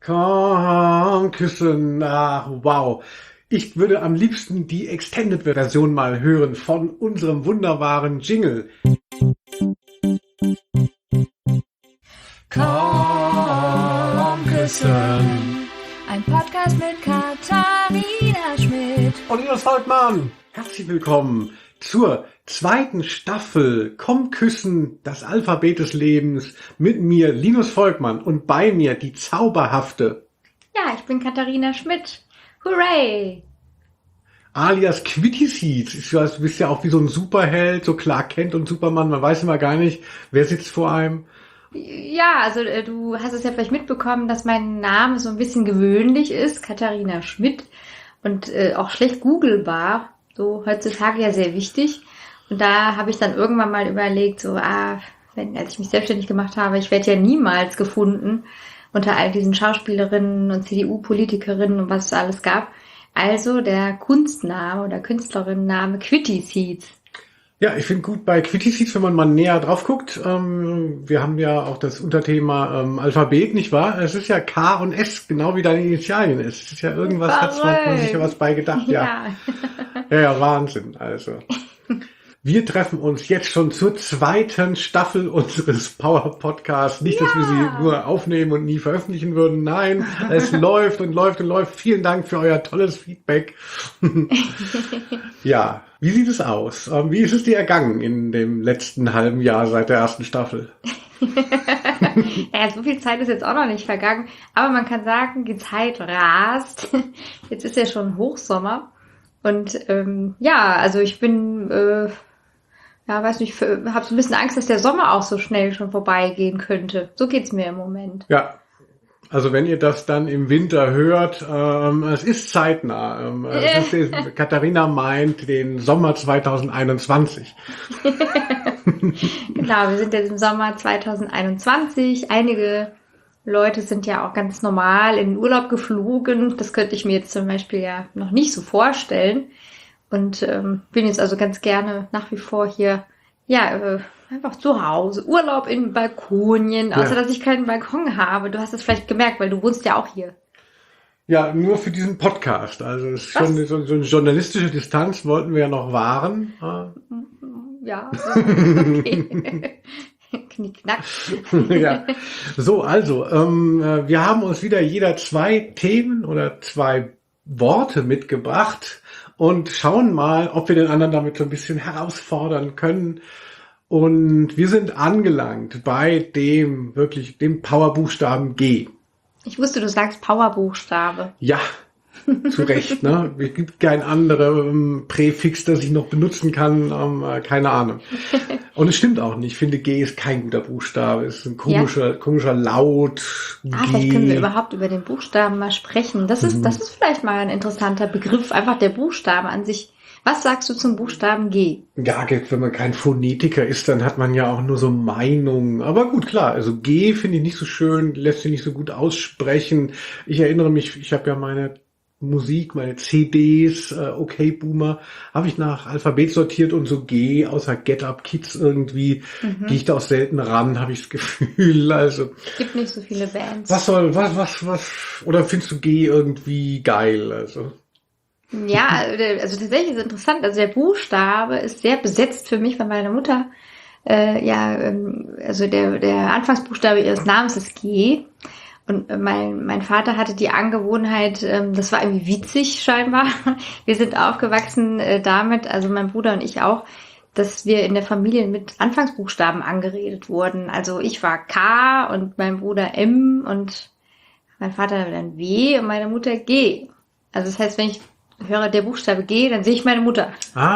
Komm, küssen, ach, wow. Ich würde am liebsten die Extended-Version mal hören von unserem wunderbaren Jingle. Komm, küssen. Ein Podcast mit Katharina Schmidt und Linus Volkmann. Herzlich willkommen zur zweiten Staffel Komm küssen, das Alphabet des Lebens, mit mir Linus Volkmann und bei mir die zauberhafte. Ja, ich bin Katharina Schmidt. Hooray! Alias Quitty Seeds. Du bist ja auch wie so ein Superheld, so Clark Kent und Superman. Man weiß immer gar nicht, wer sitzt vor einem. Ja, also du hast es ja vielleicht mitbekommen, dass mein Name so ein bisschen gewöhnlich ist, Katharina Schmidt, und auch schlecht googelbar, so heutzutage ja sehr wichtig. Und da habe ich dann irgendwann mal überlegt, als ich mich selbstständig gemacht habe, ich werde ja niemals gefunden unter all diesen Schauspielerinnen und CDU-Politikerinnen und was es alles gab. Also der Kunstname oder Künstlerinnenname Quitty Seeds. Ja, ich finde gut bei Quitty Seeds, wenn man mal näher drauf guckt. Wir haben ja auch das Unterthema Alphabet, nicht wahr? Es ist ja K und S, genau wie deine Initialien ist. Es ist ja irgendwas, hat man sich ja was bei gedacht. Ja. Ja, Wahnsinn. Also. Wir treffen uns jetzt schon zur zweiten Staffel unseres Power-Podcasts. Nicht, dass wir sie nur aufnehmen und nie veröffentlichen würden. Nein, es läuft und läuft und läuft. Vielen Dank für euer tolles Feedback. Ja, wie sieht es aus? Wie ist es dir ergangen in dem letzten halben Jahr seit der ersten Staffel? Ja, so viel Zeit ist jetzt auch noch nicht vergangen. Aber man kann sagen, die Zeit rast. Jetzt ist ja schon Hochsommer. Und also ich bin... habe so ein bisschen Angst, dass der Sommer auch so schnell schon vorbeigehen könnte. So geht's mir im Moment. Ja, also wenn ihr das dann im Winter hört, es ist zeitnah. Katharina meint den Sommer 2021. Genau, wir sind jetzt im Sommer 2021. Einige Leute sind ja auch ganz normal in den Urlaub geflogen. Das könnte ich mir jetzt zum Beispiel ja noch nicht so vorstellen. Und bin jetzt also ganz gerne nach wie vor hier, einfach zu Hause. Urlaub in Balkonien, außer dass ich keinen Balkon habe. Du hast es vielleicht gemerkt, weil du wohnst ja auch hier. Ja, nur für diesen Podcast. Also es ist schon so eine journalistische Distanz wollten wir ja noch wahren. Ja, okay. Knickknack. Ja. So, also, wir haben uns wieder jeder 2 Themen oder 2 Worte mitgebracht und schauen mal, ob wir den anderen damit so ein bisschen herausfordern können. Und wir sind angelangt bei dem Powerbuchstaben G. Ich wusste, du sagst Powerbuchstabe. Ja, zu Recht, ne? Es gibt kein anderes Präfix, das ich noch benutzen kann, keine Ahnung. Und es stimmt auch nicht. Ich finde, G ist kein guter Buchstabe. Es ist ein komischer Laut. Vielleicht können wir überhaupt über den Buchstaben mal sprechen. Das ist vielleicht mal ein interessanter Begriff. Einfach der Buchstabe an sich. Was sagst du zum Buchstaben G? Ja, wenn man kein Phonetiker ist, dann hat man ja auch nur so Meinungen. Aber gut, klar. Also G finde ich nicht so schön, lässt sich nicht so gut aussprechen. Ich erinnere mich, ich habe ja meine Musik, meine CDs, Okay Boomer, habe ich nach Alphabet sortiert und so G, außer Get Up Kids irgendwie, gehe ich da auch selten ran, habe ich das Gefühl, also. Gibt nicht so viele Bands. Oder findest du G irgendwie geil, also? Ja, also tatsächlich ist es interessant, also der Buchstabe ist sehr besetzt für mich, weil meine Mutter, also der Anfangsbuchstabe ihres Namens ist G. Und mein Vater hatte die Angewohnheit, das war irgendwie witzig scheinbar. Wir sind aufgewachsen damit, also mein Bruder und ich auch, dass wir in der Familie mit Anfangsbuchstaben angeredet wurden. Also ich war K und mein Bruder M und mein Vater dann W und meine Mutter G. Also das heißt, wenn ich höre der Buchstabe G, dann sehe ich meine Mutter.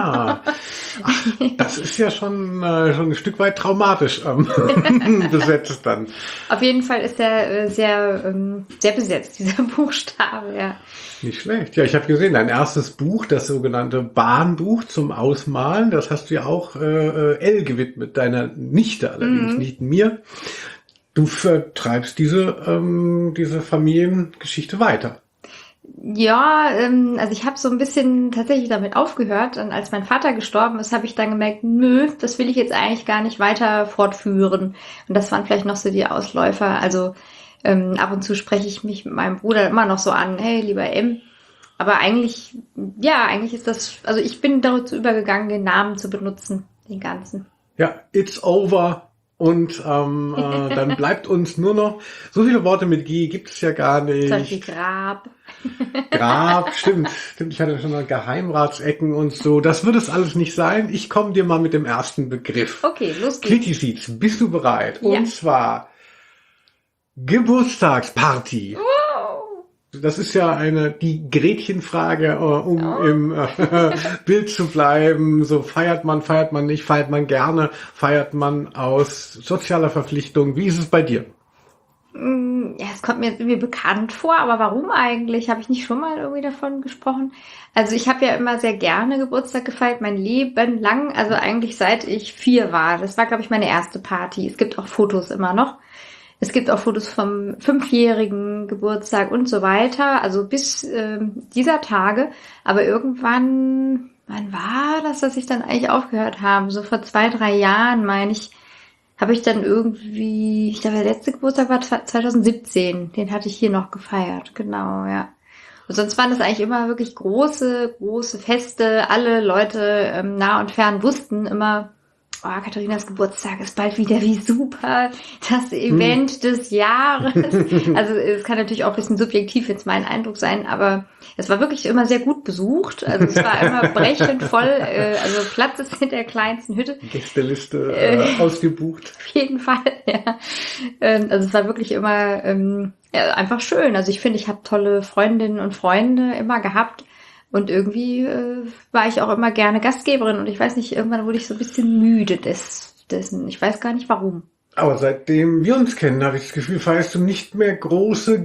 Das ist ja schon ein Stück weit traumatisch besetzt dann. Auf jeden Fall ist er sehr besetzt, dieser Buchstabe, ja. Nicht schlecht. Ja, ich habe gesehen, dein erstes Buch, das sogenannte Bahnbuch zum Ausmalen, das hast du ja auch L gewidmet, deiner Nichte allerdings, nicht mir. Du vertreibst diese Familiengeschichte weiter. Ja, also ich habe so ein bisschen tatsächlich damit aufgehört und als mein Vater gestorben ist, habe ich dann gemerkt, nö, das will ich jetzt eigentlich gar nicht weiter fortführen. Und das waren vielleicht noch so die Ausläufer. Also Ab und zu spreche ich mich mit meinem Bruder immer noch so an, hey, lieber M. Aber eigentlich ist das, also ich bin dazu übergegangen, den Namen zu benutzen, den ganzen. Ja, it's over. Und dann bleibt uns nur noch, so viele Worte mit G gibt es ja gar nicht. Zum Beispiel Grab. Grab, stimmt. Ich hatte schon mal Geheimratsecken und so. Das wird es alles nicht sein. Ich komme dir mal mit dem ersten Begriff. Okay, los geht's. Quitty-Seeds, bist du bereit? Ja. Und zwar Geburtstagsparty. Wow. Das ist ja die Gretchenfrage, im Bild zu bleiben. So feiert man nicht, feiert man gerne, feiert man aus sozialer Verpflichtung. Wie ist es bei dir? Ja, es kommt mir jetzt irgendwie bekannt vor, aber warum eigentlich? Habe ich nicht schon mal irgendwie davon gesprochen? Also ich habe ja immer sehr gerne Geburtstag gefeiert, mein Leben lang, also eigentlich seit ich 4 war. Das war, glaube ich, meine erste Party. Es gibt auch Fotos immer noch. Es gibt auch Fotos vom 5-jährigen Geburtstag und so weiter, also bis dieser Tage. Aber irgendwann, wann war das, dass ich dann eigentlich aufgehört habe? So vor 2-3 Jahren, meine ich, habe ich dann irgendwie, ich glaube, der letzte Geburtstag war 2017. Den hatte ich hier noch gefeiert, genau, ja. Und sonst waren das eigentlich immer wirklich große Feste. Alle Leute nah und fern wussten immer, oh, Katharinas Geburtstag ist bald wieder, wie super, das Event des Jahres. Also es kann natürlich auch ein bisschen subjektiv jetzt mein Eindruck sein, aber es war wirklich immer sehr gut besucht. Also es war immer brechend voll, also Platz ist in der kleinsten Hütte. Gästeliste ausgebucht. Auf jeden Fall, ja. Also es war wirklich immer einfach schön. Also ich finde, ich habe tolle Freundinnen und Freunde immer gehabt. Und irgendwie war ich auch immer gerne Gastgeberin und ich weiß nicht, irgendwann wurde ich so ein bisschen müde dessen. Ich weiß gar nicht warum. Aber seitdem wir uns kennen, habe ich das Gefühl, feierst du nicht mehr große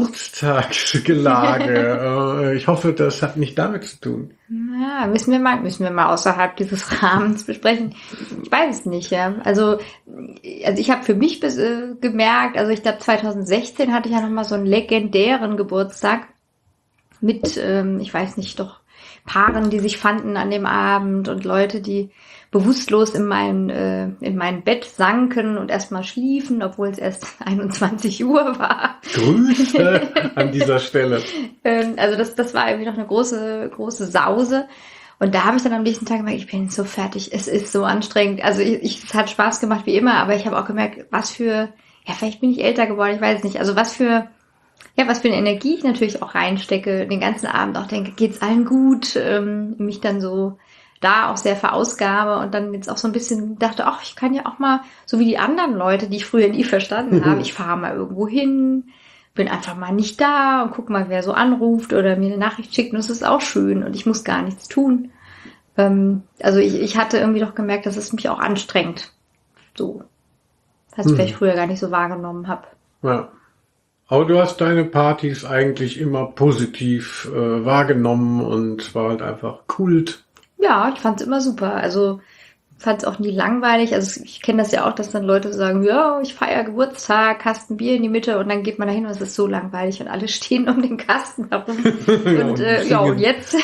Geburtstagsgelage. Ich hoffe, das hat nicht damit zu tun. Ja, müssen wir mal außerhalb dieses Rahmens besprechen. Ich weiß es nicht, ja. Also ich habe für mich gemerkt, also ich glaube 2016 hatte ich ja nochmal so einen legendären Geburtstag. Mit, ich weiß nicht, doch Paaren, die sich fanden an dem Abend und Leute, die bewusstlos in mein Bett sanken und erstmal schliefen, obwohl es erst 21 Uhr war. Grüße an dieser Stelle. Also das war irgendwie noch eine große Sause. Und da habe ich dann am nächsten Tag gemerkt, ich bin so fertig, es ist so anstrengend. Also es hat Spaß gemacht wie immer, aber ich habe auch gemerkt, vielleicht bin ich älter geworden, ich weiß es nicht, also was für eine Energie ich natürlich auch reinstecke, den ganzen Abend auch denke, geht's allen gut, mich dann so da auch sehr verausgabe und dann jetzt auch so ein bisschen dachte, ach, ich kann ja auch mal, so wie die anderen Leute, die ich früher nie verstanden habe, ich fahre mal irgendwo hin, bin einfach mal nicht da und guck mal, wer so anruft oder mir eine Nachricht schickt und das ist auch schön und ich muss gar nichts tun. Also ich hatte irgendwie doch gemerkt, dass es mich auch anstrengt. So. Was ich vielleicht früher gar nicht so wahrgenommen habe. Ja. Aber du hast deine Partys eigentlich immer positiv wahrgenommen und war halt einfach Kult. Ja, ich fand's immer super. Also fand's auch nie langweilig. Also ich kenne das ja auch, dass dann Leute sagen, ja, ich feiere Geburtstag, Kasten Bier in die Mitte und dann geht man da hin und es ist so langweilig und alle stehen um den Kasten herum. Und jetzt?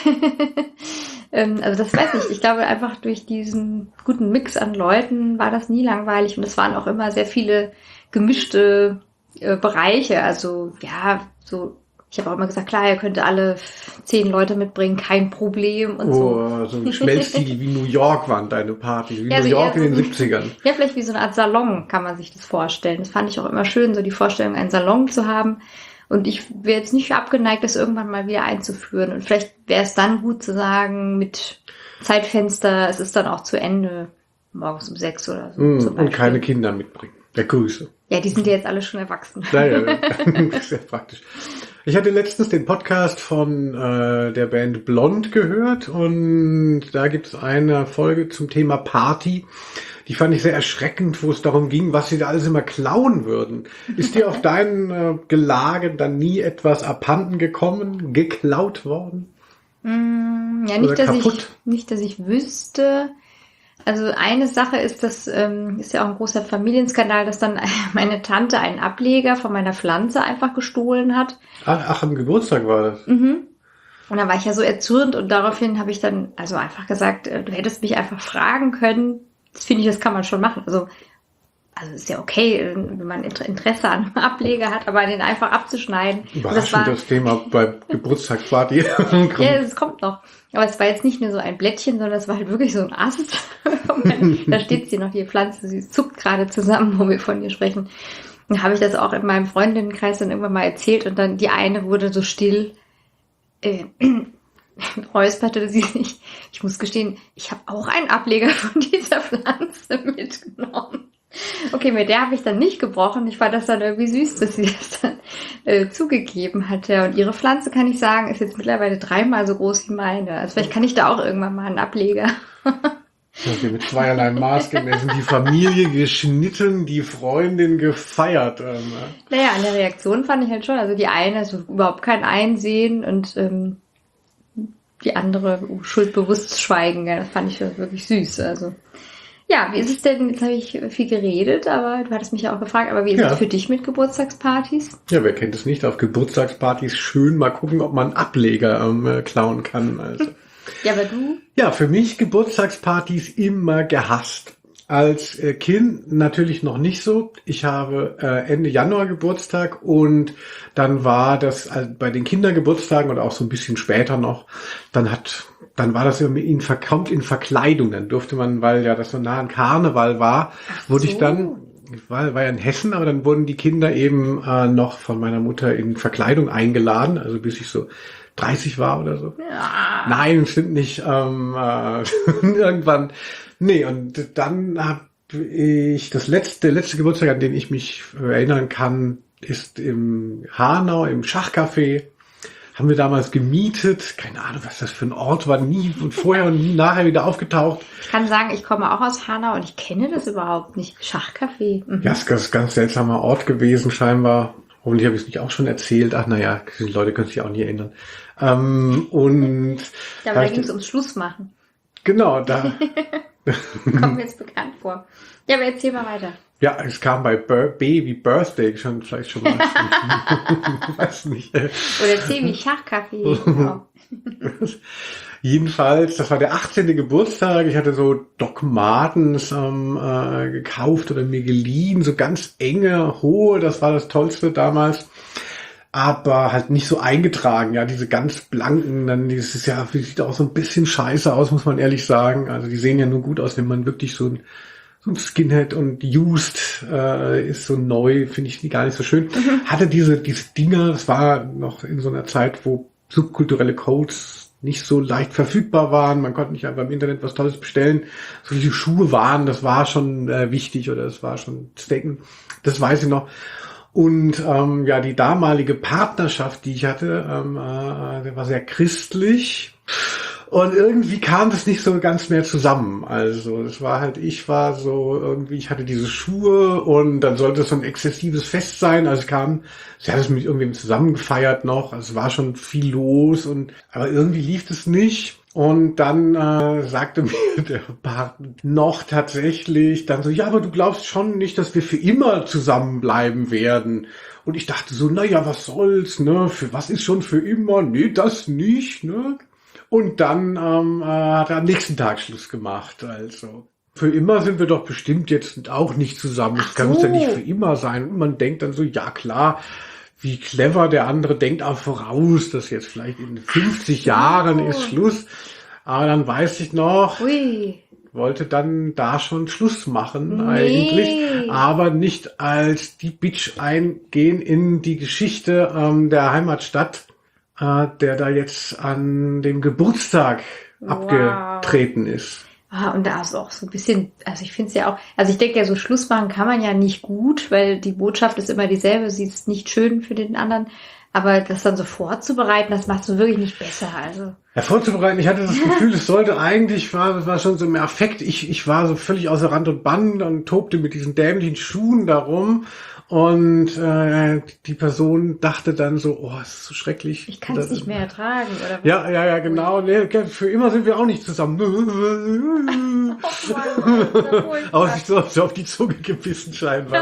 Also das weiß ich. Ich glaube einfach durch diesen guten Mix an Leuten war das nie langweilig und es waren auch immer sehr viele gemischte Bereiche, also ja, so, ich habe auch immer gesagt, klar, ihr könnt alle 10 Leute mitbringen, kein Problem und so. So ein Schmelztiegel wie New York waren deine Partys, wie ja, New York in den 70ern. Ja, vielleicht wie so eine Art Salon kann man sich das vorstellen. Das fand ich auch immer schön, so die Vorstellung, einen Salon zu haben. Und ich wäre jetzt nicht abgeneigt, das irgendwann mal wieder einzuführen. Und vielleicht wäre es dann gut zu sagen, mit Zeitfenster, es ist dann auch zu Ende, morgens um 6 oder so. Und keine Kinder mitbringen. Der Grüße. Ja, die sind ja jetzt alle schon erwachsen. Naja, sehr praktisch. Ich hatte letztens den Podcast von der Band Blond gehört und da gibt es eine Folge zum Thema Party. Die fand ich sehr erschreckend, wo es darum ging, was sie da alles immer klauen würden. Ist dir auf deinen Gelagen dann nie etwas abhanden gekommen, geklaut worden? Ja, nicht, dass ich wüsste. Also eine Sache ist, das ist ja auch ein großer Familienskandal, dass dann meine Tante einen Ableger von meiner Pflanze einfach gestohlen hat. Ach, am Geburtstag war das? Mhm. Und dann war ich ja so erzürnt und daraufhin habe ich dann also einfach gesagt, du hättest mich einfach fragen können. Das finde ich, das kann man schon machen. Also also ist ja okay, wenn man Interesse an einem Ableger hat, aber den einfach abzuschneiden. Überraschend das Thema bei Geburtstagsparty. Ja, es kommt noch. Aber es war jetzt nicht nur so ein Blättchen, sondern es war halt wirklich so ein Ast. Da steht sie noch, die Pflanze, sie zuckt gerade zusammen, wo wir von ihr sprechen. Dann habe ich das auch in meinem Freundinnenkreis dann irgendwann mal erzählt und dann die eine wurde so still, räusperte sie sich. Ich muss gestehen, ich habe auch einen Ableger von dieser Pflanze mitgenommen. Okay, mit der habe ich dann nicht gebrochen. Ich fand das dann irgendwie süß, dass sie das dann zugegeben hatte. Und ihre Pflanze, kann ich sagen, ist jetzt mittlerweile 3-mal so groß wie meine. Also vielleicht kann ich da auch irgendwann mal einen Ableger. Okay, mit zweierlei Maß gemessen. Die Familie geschnitten, die Freundin gefeiert. Naja, an der Reaktion fand ich halt schon. Also die eine, also überhaupt kein Einsehen und die andere schuldbewusst schweigen. Ja, das fand ich wirklich süß. Also ja, wie ist es denn, jetzt habe ich viel geredet, aber du hattest mich ja auch gefragt, aber wie ist es für dich mit Geburtstagspartys? Ja, wer kennt es nicht, auf Geburtstagspartys schön mal gucken, ob man Ableger klauen kann. Also. Ja, aber du? Ja, für mich Geburtstagspartys immer gehasst. Als Kind natürlich noch nicht so. Ich habe Ende Januar Geburtstag und dann war das bei den Kindergeburtstagen oder auch so ein bisschen später noch, dann war das irgendwie kommt in Verkleidung. Dann durfte man, weil ja das so nah an Karneval war, ich war ja in Hessen, aber dann wurden die Kinder eben noch von meiner Mutter in Verkleidung eingeladen, also bis ich so 30 war oder so. Ja. Nein, stimmt nicht. Irgendwann. Nee, und dann habe ich der letzte Geburtstag, an den ich mich erinnern kann, ist im Hanau, im Schachcafé. Haben wir damals gemietet. Keine Ahnung, was das für ein Ort war. Nie und vorher und nie nachher wieder aufgetaucht. Ich kann sagen, ich komme auch aus Hanau und ich kenne das überhaupt nicht. Schachcafé. Mhm. Ja, es ist ein ganz seltsamer Ort gewesen, scheinbar. Hoffentlich habe ich es nicht auch schon erzählt. Ach, naja, die Leute können sich auch nie erinnern. Und ja, aber da ging es ums Schlussmachen. Genau, da. Kommt mir jetzt bekannt vor. Ja, aber erzähl mal weiter. Ja, es kam bei B wie Birthday vielleicht schon mal. Ich weiß nicht. Oder C wie Schachcafé. Genau. Jedenfalls, das war der 18. Geburtstag. Ich hatte so Doc Martens gekauft oder mir geliehen, so ganz enge, hohe. Das war das Tollste damals. Aber halt nicht so eingetragen, ja, diese ganz blanken, dann dieses ja, sieht auch so ein bisschen scheiße aus, muss man ehrlich sagen. Also die sehen ja nur gut aus, wenn man wirklich so ein Skinhead und Used ist so neu, finde ich gar nicht so schön. Hatte diese Dinger, das war noch in so einer Zeit, wo subkulturelle Codes nicht so leicht verfügbar waren. Man konnte nicht einfach im Internet was Tolles bestellen. So wie die Schuhe waren, das war schon wichtig oder es war schon Stacken. Das weiß ich noch. Und ja, die damalige Partnerschaft, die ich hatte, der war sehr christlich. Und irgendwie kam das nicht so ganz mehr zusammen. Also es war halt, ich hatte diese Schuhe und dann sollte es so ein exzessives Fest sein. Also sie hat es mit irgendwem zusammen gefeiert noch. Also es war schon viel los aber irgendwie lief es nicht. Und dann sagte mir der Partner noch tatsächlich dann so, ja, aber du glaubst schon nicht, dass wir für immer zusammenbleiben werden. Und ich dachte so, naja, was soll's, ne? Für was ist schon für immer? Nee, das nicht, ne? Und dann hat er am nächsten Tag Schluss gemacht. Also für immer sind wir doch bestimmt jetzt auch nicht zusammen. Das kann uns ja nicht für immer sein. Und man denkt dann so, ja klar, wie clever der andere denkt auch voraus, dass jetzt vielleicht in 50 Jahren ist Schluss. Aber dann weiß ich noch, wollte dann da schon Schluss machen eigentlich. Aber nicht als die Bitch eingehen in die Geschichte der Heimatstadt, der da jetzt an dem Geburtstag abgetreten ist. Und da ist auch so ein bisschen, also ich finde es ja auch, also ich denke ja, so Schluss machen kann man ja nicht gut, weil die Botschaft ist immer dieselbe, sie ist nicht schön für den anderen, aber das dann so vorzubereiten, das macht es wirklich nicht besser, also. Ja, vorzubereiten, ich hatte das Gefühl, es sollte eigentlich, war schon so im Affekt, ich war so völlig außer Rand und Band und tobte mit diesen dämlichen Schuhen darum. Und die Person dachte dann so, oh, das ist so schrecklich. Ich kann es nicht mehr ertragen, oder was? Ja, genau. Nee, für immer sind wir auch nicht zusammen. Oh Mann, aber sich so auf die Zunge gebissen scheinbar.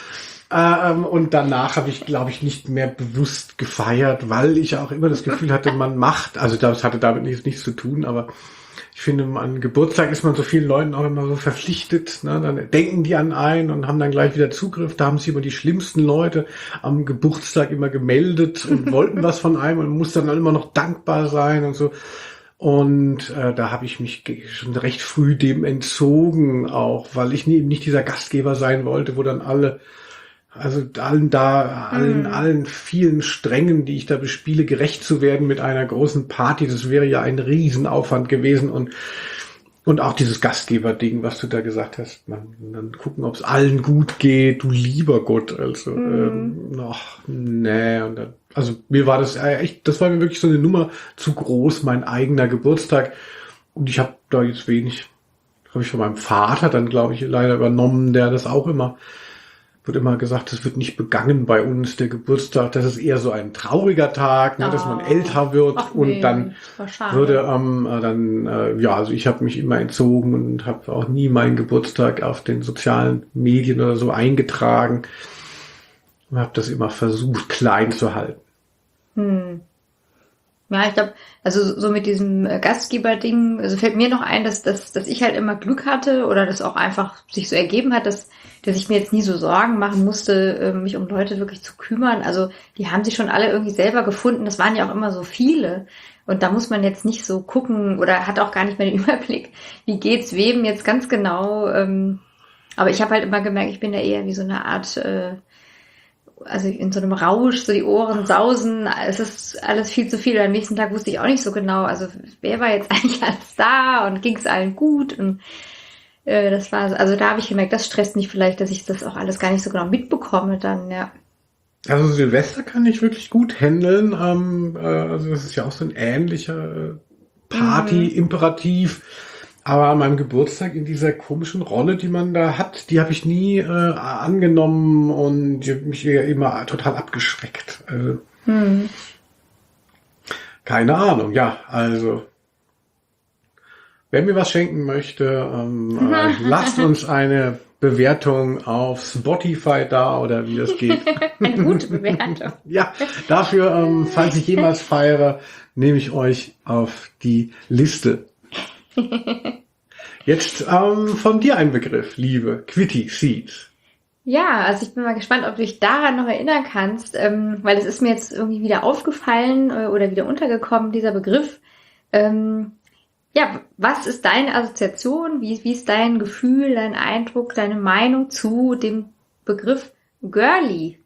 Und danach habe ich, glaube ich, nicht mehr bewusst gefeiert, weil ich auch immer das Gefühl hatte, man macht, also das hatte damit nichts zu tun, aber Ich finde, an Geburtstag ist man so vielen Leuten auch immer so verpflichtet. Ne? Dann denken die an einen und haben dann gleich wieder Zugriff. Da haben sich immer die schlimmsten Leute am Geburtstag immer gemeldet und wollten was von einem und muss dann immer noch dankbar sein und so. Und da habe ich mich schon recht früh dem entzogen, auch weil ich eben nicht dieser Gastgeber sein wollte, wo dann allen vielen Strängen, die ich da bespiele, gerecht zu werden mit einer großen Party. Das wäre ja ein Riesenaufwand gewesen und auch dieses Gastgeberding, was du da gesagt hast, dann gucken, ob es allen gut geht, du lieber Gott, also, nee, und dann, also mir war das echt, das war mir wirklich so eine Nummer zu groß, mein eigener Geburtstag, und ich habe da jetzt habe ich von meinem Vater dann, glaube ich, leider übernommen, der das auch wird immer gesagt, es wird nicht begangen bei uns, der Geburtstag. Das ist eher so ein trauriger Tag, ne, dass man älter wird. Ach, und nee, dann würde also ich habe mich immer entzogen und habe auch nie meinen Geburtstag auf den sozialen Medien oder so eingetragen. Und habe das immer versucht, klein zu halten. Ja, ich glaube, also so mit diesem Gastgeber-Ding, also fällt mir noch ein, dass ich halt immer Glück hatte oder das auch einfach sich so ergeben hat, dass ich mir jetzt nie so Sorgen machen musste, mich um Leute wirklich zu kümmern. Also die haben sich schon alle irgendwie selber gefunden. Das waren ja auch immer so viele. Und da muss man jetzt nicht so gucken oder hat auch gar nicht mehr den Überblick, wie geht's wem jetzt ganz genau. Aber ich habe halt immer gemerkt, ich bin da eher wie so eine Art, also in so einem Rausch, so die Ohren sausen, es ist alles viel zu viel. Am nächsten Tag wusste ich auch nicht so genau, also wer war jetzt eigentlich alles da und ging es allen gut und das war, also da habe ich gemerkt, das stresst mich vielleicht, dass ich das auch alles gar nicht so genau mitbekomme dann, ja. Also Silvester kann ich wirklich gut handeln, also das ist ja auch so ein ähnlicher Party-Imperativ. Aber an meinem Geburtstag in dieser komischen Rolle, die man da hat, die habe ich nie angenommen und die hat mich immer total abgeschreckt. Also, keine Ahnung, ja, also wer mir was schenken möchte, lasst uns eine Bewertung auf Spotify da oder wie das geht. Eine gute Bewertung. Ja, dafür, falls ich jemals feiere, nehme ich euch auf die Liste. Jetzt von dir ein Begriff, liebe Quitty Seeds. Ja, also ich bin mal gespannt, ob du dich daran noch erinnern kannst, weil es ist mir jetzt irgendwie wieder aufgefallen oder wieder untergekommen, dieser Begriff. Ja, was ist deine Assoziation? Wie ist dein Gefühl, dein Eindruck, deine Meinung zu dem Begriff Girly?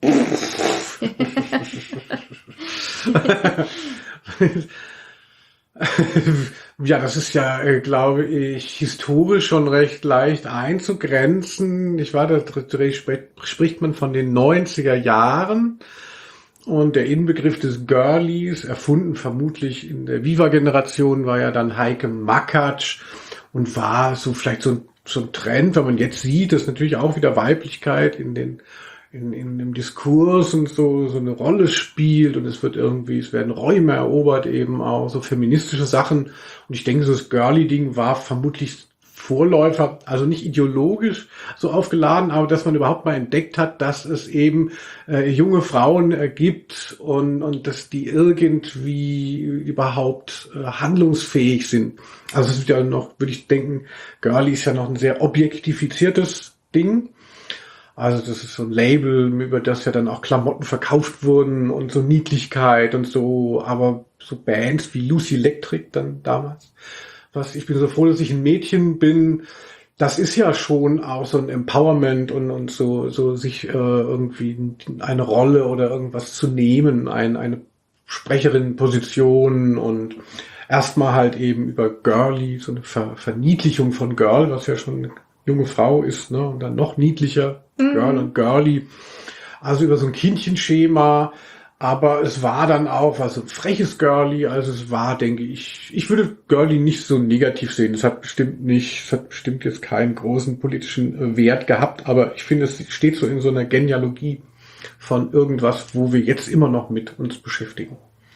Ja, das ist ja, glaube ich, historisch schon recht leicht einzugrenzen. Da spricht man von den 90er Jahren. Und der Inbegriff des Girlies, erfunden vermutlich in der Viva-Generation, war ja dann Heike Makatsch und war so vielleicht so ein Trend, wenn man jetzt sieht, dass natürlich auch wieder Weiblichkeit in dem Diskurs und so eine Rolle spielt und es werden Räume erobert, eben auch so feministische Sachen. Und ich denke, so das Girly-Ding war vermutlich Vorläufer, also nicht ideologisch so aufgeladen, aber dass man überhaupt mal entdeckt hat, dass es eben junge Frauen gibt und dass die irgendwie überhaupt handlungsfähig sind. Also es ist ja noch, würde ich denken, Girly ist ja noch ein sehr objektifiziertes Ding. Also das ist so ein Label, über das ja dann auch Klamotten verkauft wurden und so Niedlichkeit und so, aber so Bands wie Lucy Electric dann damals. Ich bin so froh, dass ich ein Mädchen bin. Das ist ja schon auch so ein Empowerment und so sich irgendwie eine Rolle oder irgendwas zu nehmen, eine Sprecherinnenposition und erstmal halt eben über Girly, so eine Verniedlichung von Girl, was ja schon eine junge Frau ist, ne, und dann noch niedlicher, Girl und Girly. Also über so ein Kindchenschema. Aber es war dann auch so ein freches Girly, also es war, denke ich würde Girly nicht so negativ sehen. Es hat bestimmt jetzt keinen großen politischen Wert gehabt, aber ich finde, es steht so in so einer Genealogie von irgendwas, wo wir jetzt immer noch mit uns beschäftigen.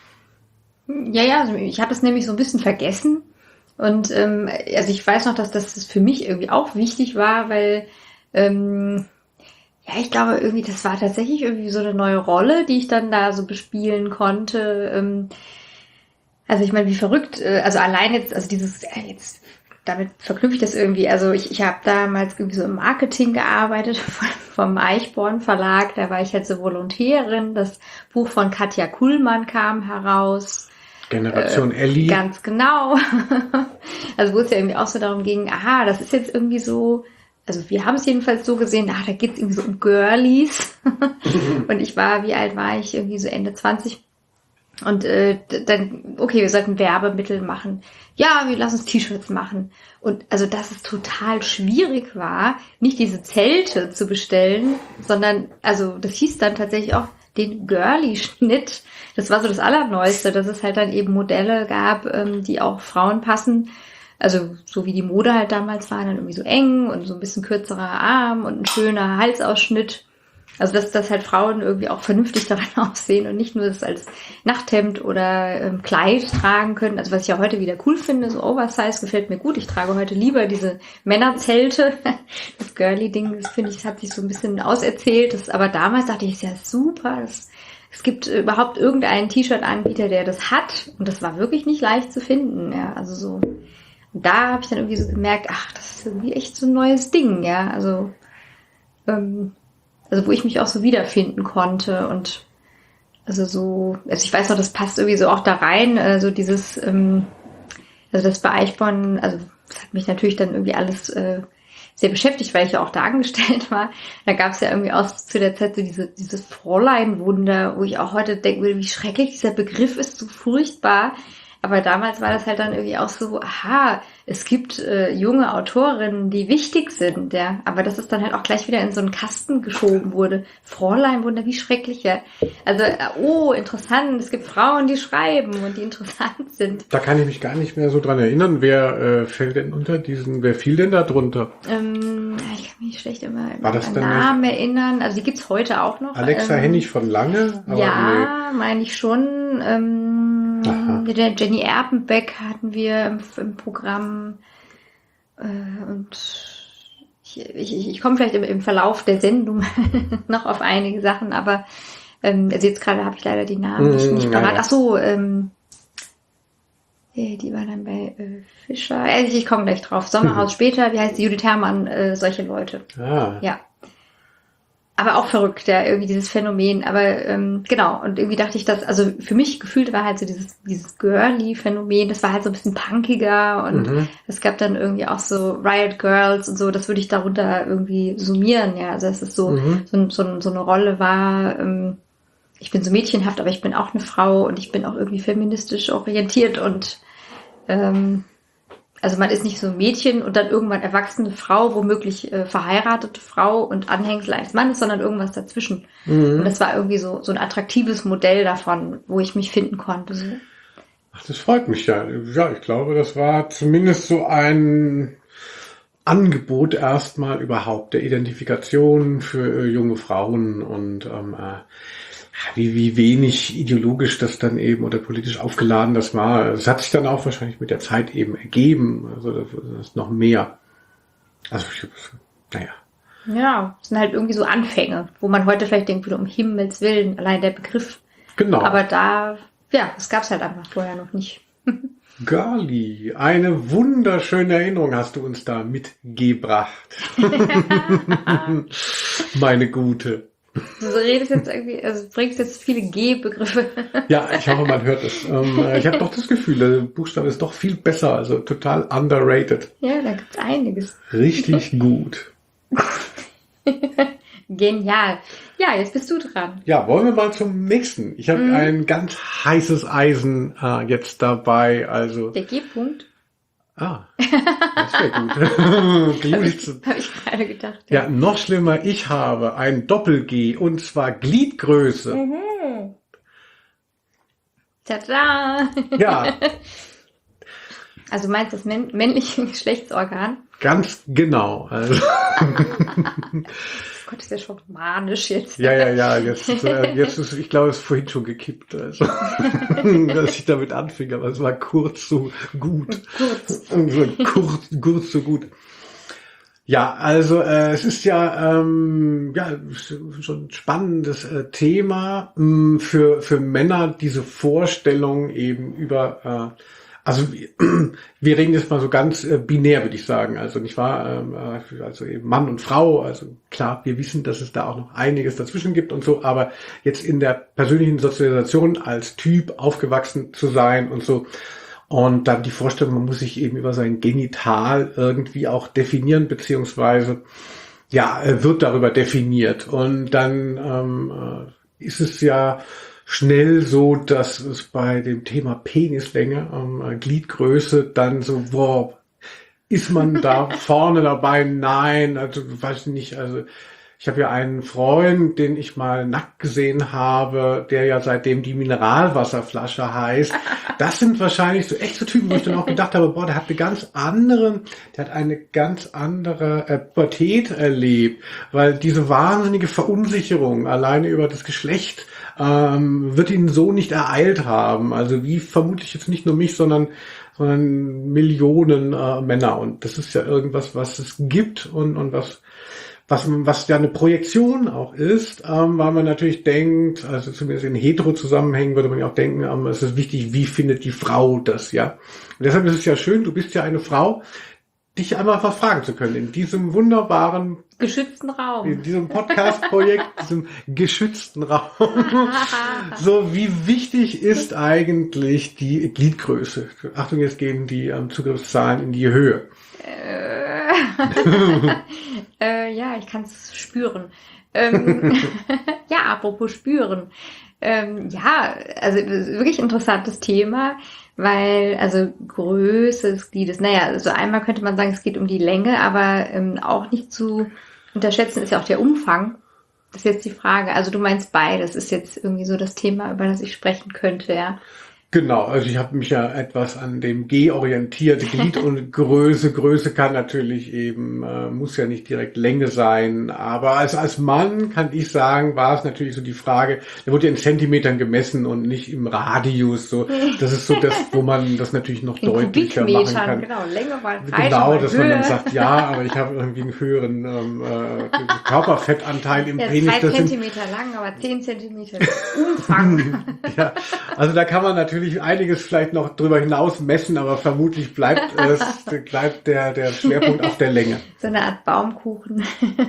Ja, also ich habe es nämlich so ein bisschen vergessen und also ich weiß noch, dass das für mich irgendwie auch wichtig war, weil ja, ich glaube irgendwie, das war tatsächlich irgendwie so eine neue Rolle, die ich dann da so bespielen konnte. Also ich meine, wie verrückt, also allein jetzt, also dieses, jetzt, damit verknüpfe ich das irgendwie, also ich habe damals irgendwie so im Marketing gearbeitet vom Eichborn Verlag, da war ich halt so Volontärin, das Buch von Katja Kuhlmann kam heraus. Generation Ellie. Ganz genau. Also wo es ja irgendwie auch so darum ging, aha, das ist jetzt irgendwie so, also wir haben es jedenfalls so gesehen, da geht es irgendwie so um Girlies. Und wie alt war ich? Irgendwie so Ende 20. Und dann, okay, wir sollten Werbemittel machen. Ja, wir lassen uns T-Shirts machen. Und also, dass es total schwierig war, nicht diese Zelte zu bestellen, sondern, also das hieß dann tatsächlich auch den Girly-Schnitt. Das war so das Allerneueste, dass es halt dann eben Modelle gab, die auch Frauen passen. Also so wie die Mode halt damals war, dann irgendwie so eng und so ein bisschen kürzerer Arm und ein schöner Halsausschnitt. Also dass halt Frauen irgendwie auch vernünftig daran aussehen und nicht nur das als Nachthemd oder Kleid tragen können. Also was ich ja heute wieder cool finde, so Oversize gefällt mir gut. Ich trage heute lieber diese Männerzelte. Das Girly-Ding, das finde ich, hat sich so ein bisschen auserzählt. Aber damals dachte ich, ist ja super. Es gibt überhaupt irgendeinen T-Shirt-Anbieter, der das hat. Und das war wirklich nicht leicht zu finden. Ja, also so. Und da habe ich dann irgendwie so gemerkt, ach, das ist irgendwie echt so ein neues Ding. Ja, also wo ich mich auch so wiederfinden konnte und also ich weiß noch, das passt irgendwie so auch da rein, so dieses, also das bei Eichborn, also das hat mich natürlich dann irgendwie alles sehr beschäftigt, weil ich ja auch da angestellt war. Da gab es ja irgendwie auch zu der Zeit so dieses Fräulein-Wunder, wo ich auch heute denken würde, wie schrecklich dieser Begriff ist, so furchtbar. Aber damals war das halt dann irgendwie auch so, aha, es gibt junge Autorinnen, die wichtig sind, ja. Aber dass es dann halt auch gleich wieder in so einen Kasten geschoben wurde. Fräuleinwunder, wie schrecklich, ja. Also, interessant, es gibt Frauen, die schreiben und die interessant sind. Da kann ich mich gar nicht mehr so dran erinnern. Wer fiel denn da drunter? Ich kann mich schlecht immer an Namen erinnern. Also die gibt's heute auch noch. Alexa Hennig von Lange? Aber ja, nee. Meine ich schon. Mit der Jenny Erpenbeck hatten wir im Programm und ich komme vielleicht im Verlauf der Sendung noch auf einige Sachen, aber also jetzt gerade habe ich leider die Namen nicht parat. Ach so, die war dann bei Fischer. Ich komme gleich drauf. Sommerhaus später, wie heißt sie? Judith Herrmann, solche Leute. Ja. Aber auch verrückt, ja, irgendwie dieses Phänomen. Aber genau, und irgendwie dachte ich, dass, also für mich gefühlt war halt so dieses Girly-Phänomen, das war halt so ein bisschen punkiger und es gab dann irgendwie auch so Riot Girls und so, das würde ich darunter irgendwie summieren, ja. Also dass es so eine Rolle war, ich bin so mädchenhaft, aber ich bin auch eine Frau und ich bin auch irgendwie feministisch orientiert und also man ist nicht so ein Mädchen und dann irgendwann erwachsene Frau, womöglich verheiratete Frau und Anhängsel eines Mannes, sondern irgendwas dazwischen. Und das war irgendwie so ein attraktives Modell davon, wo ich mich finden konnte. So. Ach, das freut mich ja. Ja, ich glaube, das war zumindest so ein Angebot erstmal überhaupt der Identifikation für junge Frauen und wie wenig ideologisch das dann eben oder politisch aufgeladen das war. Es hat sich dann auch wahrscheinlich mit der Zeit eben ergeben. Also das ist noch mehr. Also, naja. Ja, es sind halt irgendwie so Anfänge, wo man heute vielleicht denkt, um Himmels Willen, allein der Begriff. Genau. Aber das gab's halt einfach vorher noch nicht. Girly, eine wunderschöne Erinnerung hast du uns da mitgebracht. Meine Gute. Du redest jetzt irgendwie, also bringst jetzt viele G-Begriffe. Ja, ich hoffe, man hört es. Ich habe doch das Gefühl, der Buchstabe ist doch viel besser, also total underrated. Ja, da gibt's einiges. Richtig gut. Genial. Ja, jetzt bist du dran. Ja, wollen wir mal zum nächsten. Ich habe ein ganz heißes Eisen jetzt dabei. Also der G-Punkt. Das wäre gut. Habe ich gerade gedacht. Ja, noch schlimmer, ich habe ein Doppel-G und zwar Gliedgröße. Tada! Ja. Also meinst du das männliche Geschlechtsorgan? Ganz genau. Also. Gott, ist ja schon manisch jetzt. Ja. Jetzt ist, ich glaube, es ist vorhin schon gekippt. Also, dass ich damit anfing, aber es war kurz so gut. Kurz so gut. Ja, also es ist ja, schon ein spannendes Thema für Männer, diese Vorstellung eben über, also wir reden jetzt mal so ganz binär, würde ich sagen, also nicht wahr, also eben Mann und Frau, also klar, wir wissen, dass es da auch noch einiges dazwischen gibt und so, aber jetzt in der persönlichen Sozialisation als Typ aufgewachsen zu sein und so, und dann die Vorstellung, man muss sich eben über sein Genital irgendwie auch definieren, beziehungsweise, ja, wird darüber definiert. Und dann ist es ja schnell so, dass es bei dem Thema Penislänge, Gliedgröße dann so, wow, ist man da vorne dabei? Nein, also weiß ich nicht, also ich habe ja einen Freund, den ich mal nackt gesehen habe, der ja seitdem die Mineralwasserflasche heißt. Das sind wahrscheinlich so echte Typen, wo ich dann auch gedacht habe, boah, der hat eine ganz andere Pubertät erlebt, weil diese wahnsinnige Verunsicherung alleine über das Geschlecht wird ihn so nicht ereilt haben. Also wie vermutlich jetzt nicht nur mich, sondern Millionen Männer. Und das ist ja irgendwas, was es gibt und was ja eine Projektion auch ist, weil man natürlich denkt, also zumindest in Hetero-Zusammenhängen würde man ja auch denken, es ist wichtig, wie findet die Frau das, ja. Und deshalb ist es ja schön, du bist ja eine Frau, dich einmal was fragen zu können in diesem wunderbaren geschützten Raum. In diesem Podcast-Projekt, diesem geschützten Raum. So, wie wichtig ist eigentlich die Gliedgröße? Achtung, jetzt gehen die Zugriffszahlen in die Höhe. Ja, ich kann es spüren. Ja, apropos spüren. Ja, also wirklich interessantes Thema, weil also Größe des Gliedes, naja, also einmal könnte man sagen, es geht um die Länge, aber auch nicht zu unterschätzen ist ja auch der Umfang. Das ist jetzt die Frage. Also du meinst beides, ist jetzt irgendwie so das Thema, über das ich sprechen könnte, ja. Genau, also ich habe mich ja etwas an dem G orientiert, Glied und Größe. Größe kann natürlich eben, muss ja nicht direkt Länge sein, aber als Mann kann ich sagen, war es natürlich so die Frage, der wurde ja in Zentimetern gemessen und nicht im Radius, so. Das ist so das, wo man das natürlich noch in deutlicher machen kann. Genau, Länge mal Breite genau, mal dass Höhe. Man dann sagt, ja, aber ich habe irgendwie einen höheren Körperfettanteil im ja, Penis. 2 Zentimeter lang, aber 10 Zentimeter Umfang. Ja, also da kann man natürlich einiges vielleicht noch drüber hinaus messen, aber vermutlich bleibt der Schwerpunkt auf der Länge. So eine Art Baumkuchen.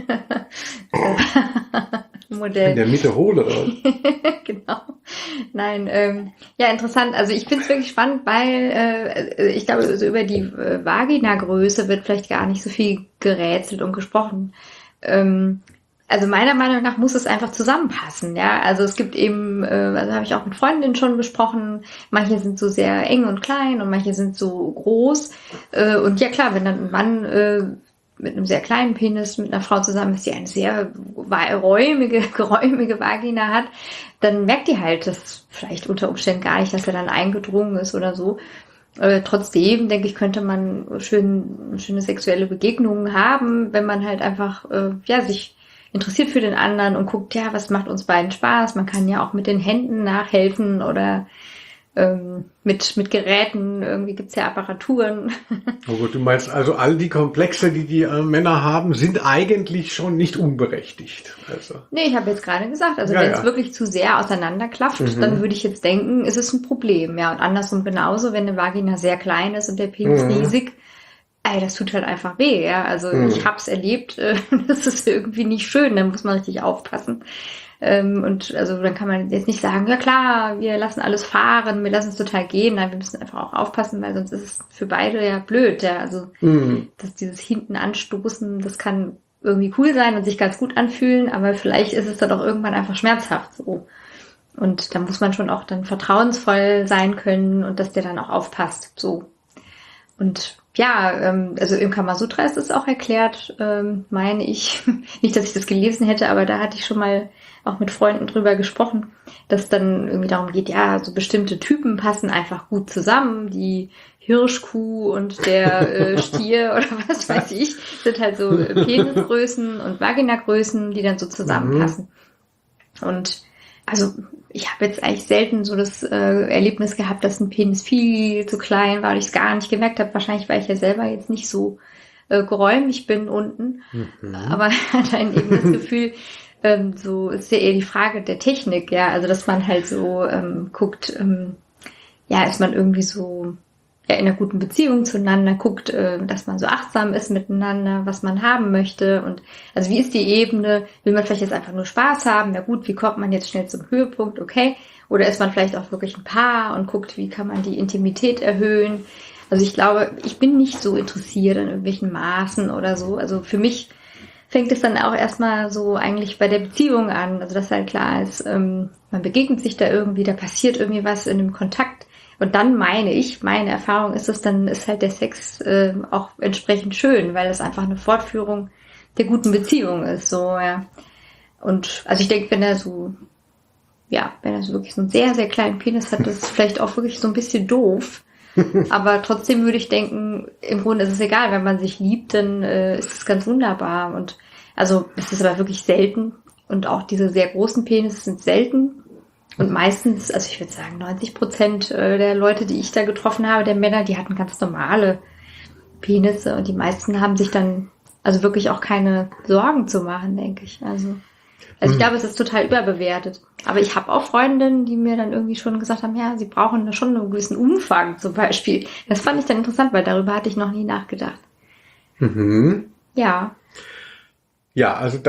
Modell. In der Mitte hohl, oder? Genau. Nein, ja, interessant. Also ich finde es wirklich spannend, weil ich glaube, so über die Vaginagröße wird vielleicht gar nicht so viel gerätselt und gesprochen. Also meiner Meinung nach muss es einfach zusammenpassen, ja. Also es gibt eben, also habe ich auch mit Freundinnen schon besprochen, manche sind so sehr eng und klein und manche sind so groß. Und ja klar, wenn dann ein Mann mit einem sehr kleinen Penis mit einer Frau zusammen ist, die eine sehr geräumige Vagina hat, dann merkt die halt das vielleicht unter Umständen gar nicht, dass er dann eingedrungen ist oder so. Trotzdem, denke ich, könnte man schöne sexuelle Begegnungen haben, wenn man halt einfach sich interessiert für den anderen und guckt, ja, was macht uns beiden Spaß. Man kann ja auch mit den Händen nachhelfen oder mit Geräten, irgendwie gibt's ja Apparaturen. Oh gut, du meinst also, all die Komplexe, die Männer haben, sind eigentlich schon nicht unberechtigt. Also. Nee, ich habe jetzt gerade gesagt, also ja, wenn es wirklich zu sehr auseinanderklafft, dann würde ich jetzt denken, ist es ein Problem. Ja, und andersrum genauso, wenn eine Vagina sehr klein ist und der Penis riesig, das tut halt einfach weh, ja. Also ich hab's erlebt, das ist irgendwie nicht schön, da muss man richtig aufpassen. Und also dann kann man jetzt nicht sagen, ja klar, wir lassen alles fahren, wir lassen es total gehen, nein, wir müssen einfach auch aufpassen, weil sonst ist es für beide ja blöd, ja. Also dass dieses hinten anstoßen, das kann irgendwie cool sein und sich ganz gut anfühlen, aber vielleicht ist es dann auch irgendwann einfach schmerzhaft so. Und da muss man schon auch dann vertrauensvoll sein können und dass der dann auch aufpasst, so. Und ja, also im Kamasutra ist es auch erklärt, meine ich. Nicht, dass ich das gelesen hätte, aber da hatte ich schon mal auch mit Freunden drüber gesprochen, dass dann irgendwie darum geht, ja, so bestimmte Typen passen einfach gut zusammen. Die Hirschkuh und der Stier oder was weiß ich, sind halt so Penisgrößen und Vaginagrößen, die dann so zusammenpassen. Und also ich habe jetzt eigentlich selten so das Erlebnis gehabt, dass ein Penis viel zu klein war und ich es gar nicht gemerkt habe. Wahrscheinlich, weil ich ja selber jetzt nicht so geräumig bin unten. Aber er hat dann eben das Gefühl, so ist ja eher die Frage der Technik, ja, also dass man halt so guckt, ja, ist man irgendwie so ja, in einer guten Beziehung zueinander, guckt, dass man so achtsam ist miteinander, was man haben möchte und also wie ist die Ebene, will man vielleicht jetzt einfach nur Spaß haben, na gut, wie kommt man jetzt schnell zum Höhepunkt, okay, oder ist man vielleicht auch wirklich ein Paar und guckt, wie kann man die Intimität erhöhen. Also ich glaube, ich bin nicht so interessiert an irgendwelchen Maßen oder so. Also für mich fängt es dann auch erstmal so eigentlich bei der Beziehung an. Also dass halt klar ist, man begegnet sich da irgendwie, da passiert irgendwie was in dem Kontakt. Und dann meine Erfahrung ist es, dann ist halt der Sex auch entsprechend schön, weil es einfach eine Fortführung der guten Beziehung ist. So, ja. Und also ich denke, wenn er so wirklich so einen sehr, sehr kleinen Penis hat, das ist vielleicht auch wirklich so ein bisschen doof. Aber trotzdem würde ich denken, im Grunde ist es egal, wenn man sich liebt, dann ist es ganz wunderbar. Und also es ist aber wirklich selten. Und auch diese sehr großen Penisse sind selten. Und meistens, also ich würde sagen, 90% der Leute, die ich da getroffen habe, der Männer, die hatten ganz normale Penisse. Und die meisten haben sich dann also wirklich auch keine Sorgen zu machen, denke ich. Also ich glaube, es ist total überbewertet. Aber ich habe auch Freundinnen, die mir dann irgendwie schon gesagt haben, ja, sie brauchen schon einen gewissen Umfang zum Beispiel. Das fand ich dann interessant, weil darüber hatte ich noch nie nachgedacht. Ja. Ja, also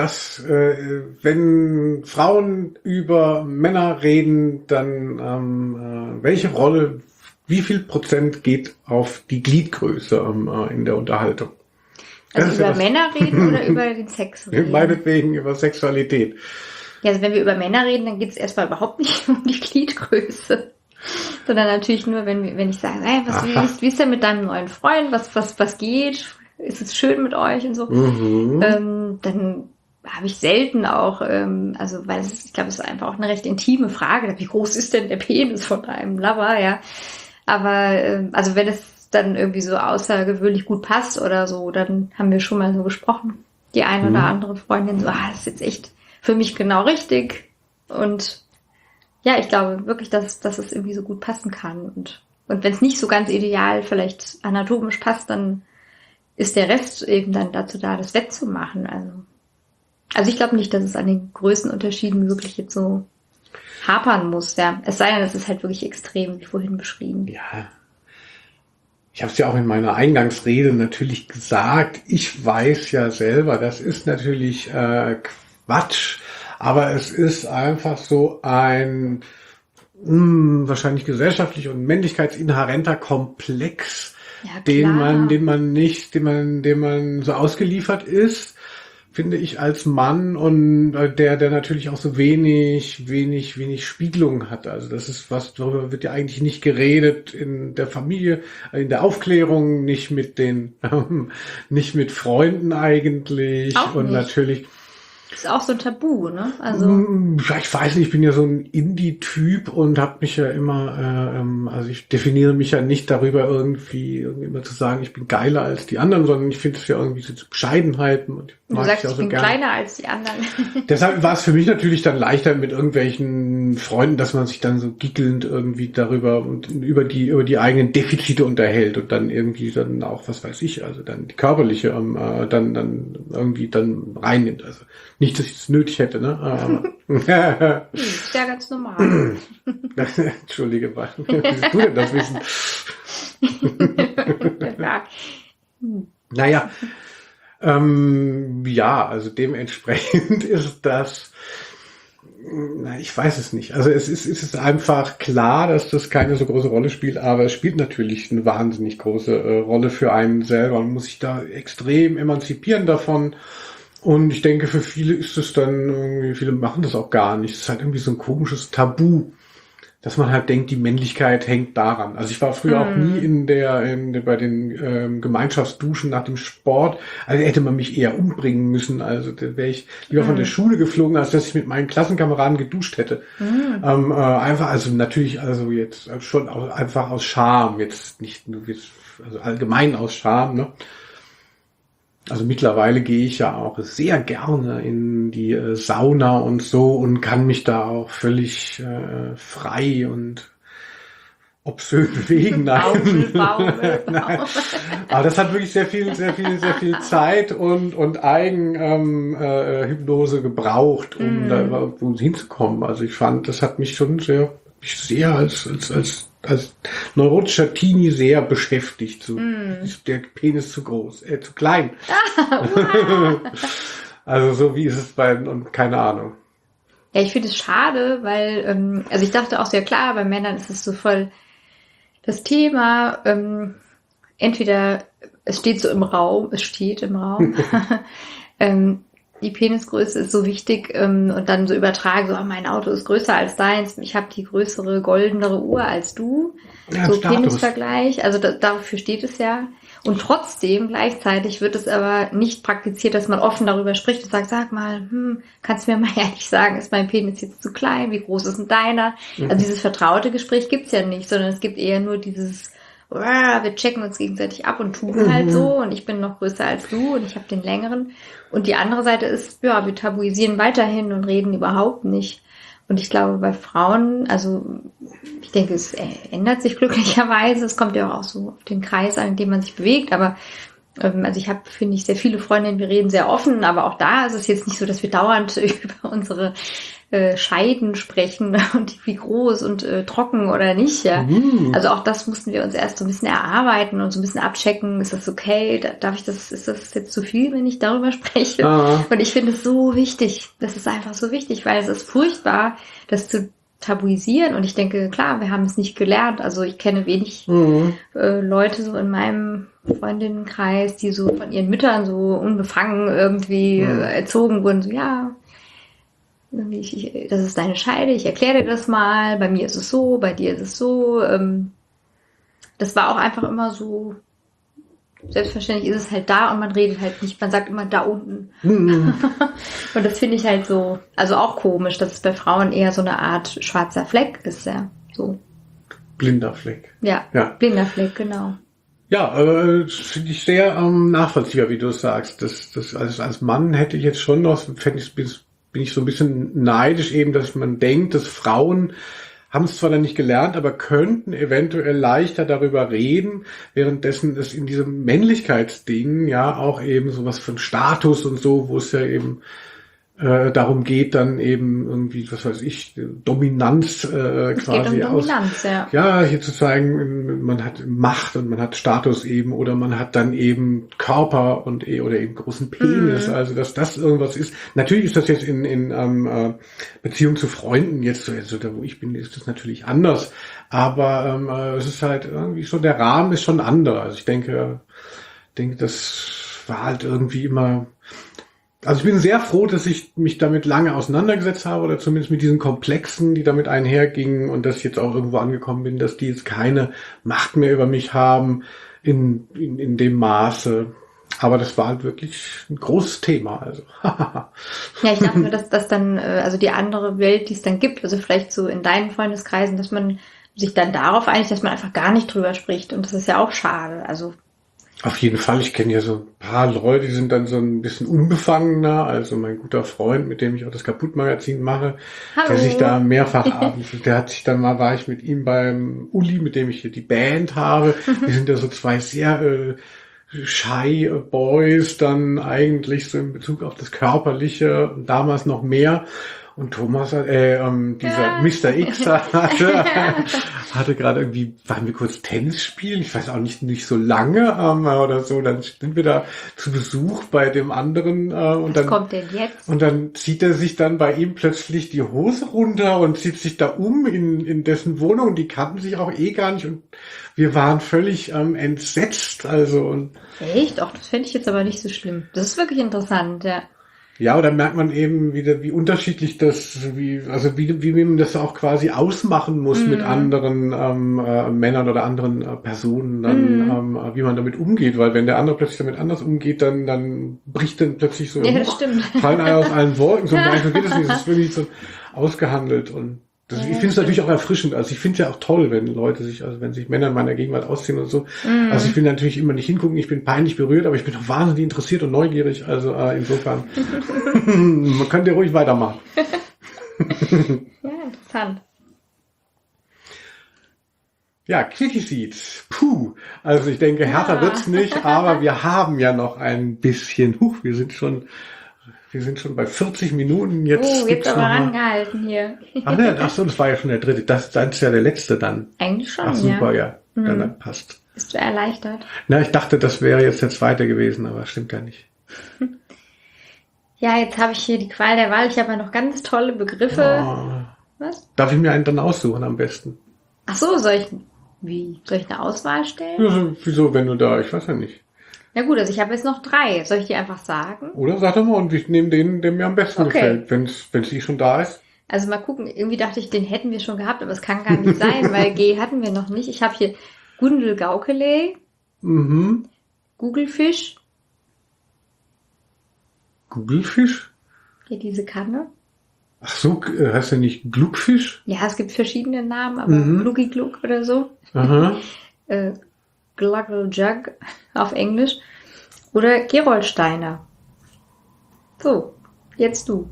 wenn Frauen über Männer reden, dann wie viel Prozent geht auf die Gliedgröße in der Unterhaltung? Also über Männer reden oder über den Sex reden? Meinetwegen über Sexualität. Ja, also wenn wir über Männer reden, dann geht es erstmal überhaupt nicht um die Gliedgröße. Sondern natürlich nur, wenn ich sage, hey, wie ist denn mit deinem neuen Freund? Was geht? Ist es schön mit euch und so? Dann habe ich selten auch, weil ich glaube, es ist einfach auch eine recht intime Frage. Wie groß ist denn der Penis von einem Lover, ja? Aber also wenn es dann irgendwie so außergewöhnlich gut passt oder so, dann haben wir schon mal so gesprochen. Die eine oder andere Freundin so, das ist jetzt echt für mich genau richtig. Und ja, ich glaube wirklich, dass es irgendwie so gut passen kann. Und wenn es nicht so ganz ideal vielleicht anatomisch passt, dann ist der Rest eben dann dazu da, das wettzumachen. Also ich glaube nicht, dass es an den Größenunterschieden wirklich jetzt so hapern muss. Ja. Es sei denn, es ist halt wirklich extrem, wie vorhin beschrieben. Ja. Ich habe es ja auch in meiner Eingangsrede natürlich gesagt. Ich weiß ja selber, das ist natürlich Quatsch, aber es ist einfach so ein wahrscheinlich gesellschaftlich und männlichkeitsinhärenter Komplex, Ja, dem klar. man so ausgeliefert ist, finde ich, als Mann und der natürlich auch so wenig Spiegelung hat. Also das ist was, darüber wird ja eigentlich nicht geredet in der Familie, in der Aufklärung, nicht mit Freunden eigentlich. Auch Und nicht. natürlich Ist auch so ein Tabu, ne? Also ich weiß nicht, ich bin ja so ein Indie-Typ und habe mich ja immer, also ich definiere mich ja nicht darüber irgendwie immer zu sagen, ich bin geiler als die anderen, sondern ich finde es ja irgendwie so Bescheidenheiten und du mag sagst, ja auch ich so bin gerne. kleiner als die anderen. Deshalb war es für mich natürlich dann leichter mit irgendwelchen Freunden, dass man sich dann so gickelnd irgendwie darüber und über die eigenen Defizite unterhält und dann irgendwie dann auch, was weiß ich, also dann die körperliche dann irgendwie dann reinnimmt. Also nicht, dass ich es nötig hätte, ne? Aber Ist ja ganz normal. Entschuldige, wie willst du denn das wissen? Ja. Naja, ja, also dementsprechend ist das, ich weiß es nicht. Also es ist einfach klar, dass das keine so große Rolle spielt, aber es spielt natürlich eine wahnsinnig große Rolle für einen selber. Man muss sich da extrem emanzipieren davon. Und ich denke, für viele ist es dann irgendwie, viele machen das auch gar nicht. Es ist halt irgendwie so ein komisches Tabu, dass man halt denkt, die Männlichkeit hängt daran. Also ich war früher auch nie bei den Gemeinschaftsduschen nach dem Sport. Also hätte man mich eher umbringen müssen. Also da wäre ich lieber von der Schule geflogen, als dass ich mit meinen Klassenkameraden geduscht hätte. Einfach, also natürlich, also jetzt schon einfach aus Scham, jetzt nicht nur jetzt, also allgemein aus Scham, ne? Also mittlerweile gehe ich ja auch sehr gerne in die Sauna und so und kann mich da auch völlig frei und obszön bewegen, nein. Baumel. Nein. Aber das hat wirklich sehr viel Zeit und Eigenhypnose gebraucht, um da irgendwo hinzukommen. Also ich fand, das hat mich schon sehr als neurotischer Teenie sehr beschäftigt. So, ist der Penis zu groß, zu klein. Also so wie ist es und keine Ahnung. Ja, ich finde es schade, weil, also ich dachte auch sehr klar, bei Männern ist es so voll das Thema, entweder es steht im Raum, die Penisgröße ist so wichtig und dann so übertragen, so mein Auto ist größer als deins, ich habe die größere, goldenere Uhr als du, Ja, so Status. Penisvergleich, also dafür steht es ja. Und trotzdem gleichzeitig wird es aber nicht praktiziert, dass man offen darüber spricht und sagt, sag mal, kannst du mir mal ehrlich sagen, ist mein Penis jetzt zu klein, wie groß ist denn deiner? Also dieses vertraute Gespräch gibt's ja nicht, sondern es gibt eher nur dieses wir checken uns gegenseitig ab und tun halt so und ich bin noch größer als du und ich habe den längeren. Und die andere Seite ist, ja, wir tabuisieren weiterhin und reden überhaupt nicht. Und ich glaube, bei Frauen, also ich denke, es ändert sich glücklicherweise. Es kommt ja auch so auf den Kreis an, in dem man sich bewegt. Aber also ich habe, finde ich, sehr viele Freundinnen, wir reden sehr offen. Aber auch da ist es jetzt nicht so, dass wir dauernd über unsere Scheiden sprechen und wie groß und trocken oder nicht. Ja. Also auch das mussten wir uns erst so ein bisschen erarbeiten und so ein bisschen abchecken. Ist das okay? Ist das jetzt zu viel, wenn ich darüber spreche? Und ich finde es so wichtig. Das ist einfach so wichtig, weil es ist furchtbar, das zu tabuisieren. Und ich denke, klar, wir haben es nicht gelernt. Also ich kenne wenig Leute so in meinem Freundinnenkreis, die so von ihren Müttern so unbefangen irgendwie erzogen wurden. So, ja, das ist deine Scheide, ich erkläre dir das mal, bei mir ist es so, bei dir ist es so. Das war auch einfach immer so, selbstverständlich ist es halt da und man redet halt nicht, man sagt immer da unten. Und das finde ich halt so, also auch komisch, dass es bei Frauen eher so eine Art schwarzer Fleck ist, ja, so. Blinder Fleck. Ja. Blinder Fleck, genau. Ja, finde ich sehr nachvollziehbar, wie du es sagst. Das als Mann hätte ich jetzt schon noch, bin ich so ein bisschen neidisch eben, dass man denkt, dass Frauen haben es zwar dann nicht gelernt, aber könnten eventuell leichter darüber reden, währenddessen es in diesem Männlichkeitsding ja auch eben sowas von Status und so, wo es ja eben darum geht, dann eben irgendwie, was weiß ich, Dominanz es quasi geht um Dominanz, ja, hier zu zeigen, man hat Macht und man hat Status eben oder man hat dann eben Körper und oder eben großen Penis, also dass das irgendwas ist. Natürlich ist das jetzt in Beziehung zu Freunden jetzt, also da wo ich bin, ist das natürlich anders, aber es ist halt irgendwie schon, der Rahmen ist schon anderer. Also ich denke, das war halt irgendwie immer. Also ich bin sehr froh, dass ich mich damit lange auseinandergesetzt habe oder zumindest mit diesen Komplexen, die damit einhergingen und dass ich jetzt auch irgendwo angekommen bin, dass die jetzt keine Macht mehr über mich haben in dem Maße. Aber das war halt wirklich ein großes Thema. Also. Ja, ich dachte nur, dass das dann, also die andere Welt, die es dann gibt, also vielleicht so in deinen Freundeskreisen, dass man sich dann darauf einigt, dass man einfach gar nicht drüber spricht. Und das ist ja auch schade. Also auf jeden Fall, ich kenne ja so ein paar Leute, die sind dann so ein bisschen unbefangener, also mein guter Freund, mit dem ich auch das Kaputt-Magazin mache, Hallo. der sich da mehrfach abends, war ich mit ihm beim Uli, mit dem ich hier die Band habe, wir sind ja so zwei sehr shy Boys, dann eigentlich so in Bezug auf das Körperliche und damals noch mehr. Und Thomas, dieser Mr. X hatte gerade irgendwie, waren wir kurz Tennis spielen, ich weiß auch nicht so lange oder so, dann sind wir da zu Besuch bei dem anderen und was dann kommt denn jetzt? Und dann zieht er sich dann bei ihm plötzlich die Hose runter und zieht sich da in dessen Wohnung, die kannten sich auch gar nicht und wir waren völlig entsetzt, also und Echt? Ach, das fände ich jetzt aber nicht so schlimm. Das ist wirklich interessant, ja. ja, oder merkt man eben wieder, wie unterschiedlich wie man das auch quasi ausmachen muss mit anderen Männern oder anderen Personen, dann wie man damit umgeht, weil wenn der andere plötzlich damit anders umgeht, dann bricht dann plötzlich so, Ja, das stimmt. fallen alle aus allen Wolken, so geht es nicht, das ist wirklich so ausgehandelt und ich finde es natürlich auch erfrischend. Also ich finde es ja auch toll, wenn wenn sich Männer in meiner Gegenwart ausziehen und so. Also ich will natürlich immer nicht hingucken, ich bin peinlich berührt, aber ich bin auch wahnsinnig interessiert und neugierig. Also insofern, man könnte ruhig weitermachen. Ja, interessant. Ja, Quickie Seeds. Puh. Also ich denke, härter wird's nicht, aber wir haben ja noch ein bisschen. Wir sind schon bei 40 Minuten. Jetzt Jetzt gibt's aber noch mal. rangehalten hier. Ach so, das war ja schon der dritte. Das ist ja der letzte dann. Eigentlich schon, Ach super, ja. ja. Dann passt. Bist du erleichtert? Na, ich dachte, das wäre jetzt der zweite gewesen, aber stimmt ja nicht. Ja, jetzt habe ich hier die Qual der Wahl. Ich habe ja noch ganz tolle Begriffe. Oh. Was? Darf ich mir einen dann aussuchen am besten? Ach so, soll ich eine Auswahl stellen? Ja, wieso, wenn du da, ich weiß ja nicht. Na gut, also ich habe jetzt noch 3. Soll ich die einfach sagen? Oder sag doch mal, und ich nehme den, der mir am besten Okay. gefällt, wenn es schon da ist. Also mal gucken, irgendwie dachte ich, den hätten wir schon gehabt, aber es kann gar nicht sein, weil G hatten wir noch nicht. Ich habe hier Gundelgaukele, Mhm. Gugelfisch, Gugelfisch? hier diese Kanne. Ach so, heißt der nicht Gluckfisch? Ja, es gibt verschiedene Namen, aber Gluggi-Glug oder so. Aha. Gluggle-Jug auf Englisch. Oder Gerolsteiner. So, jetzt du.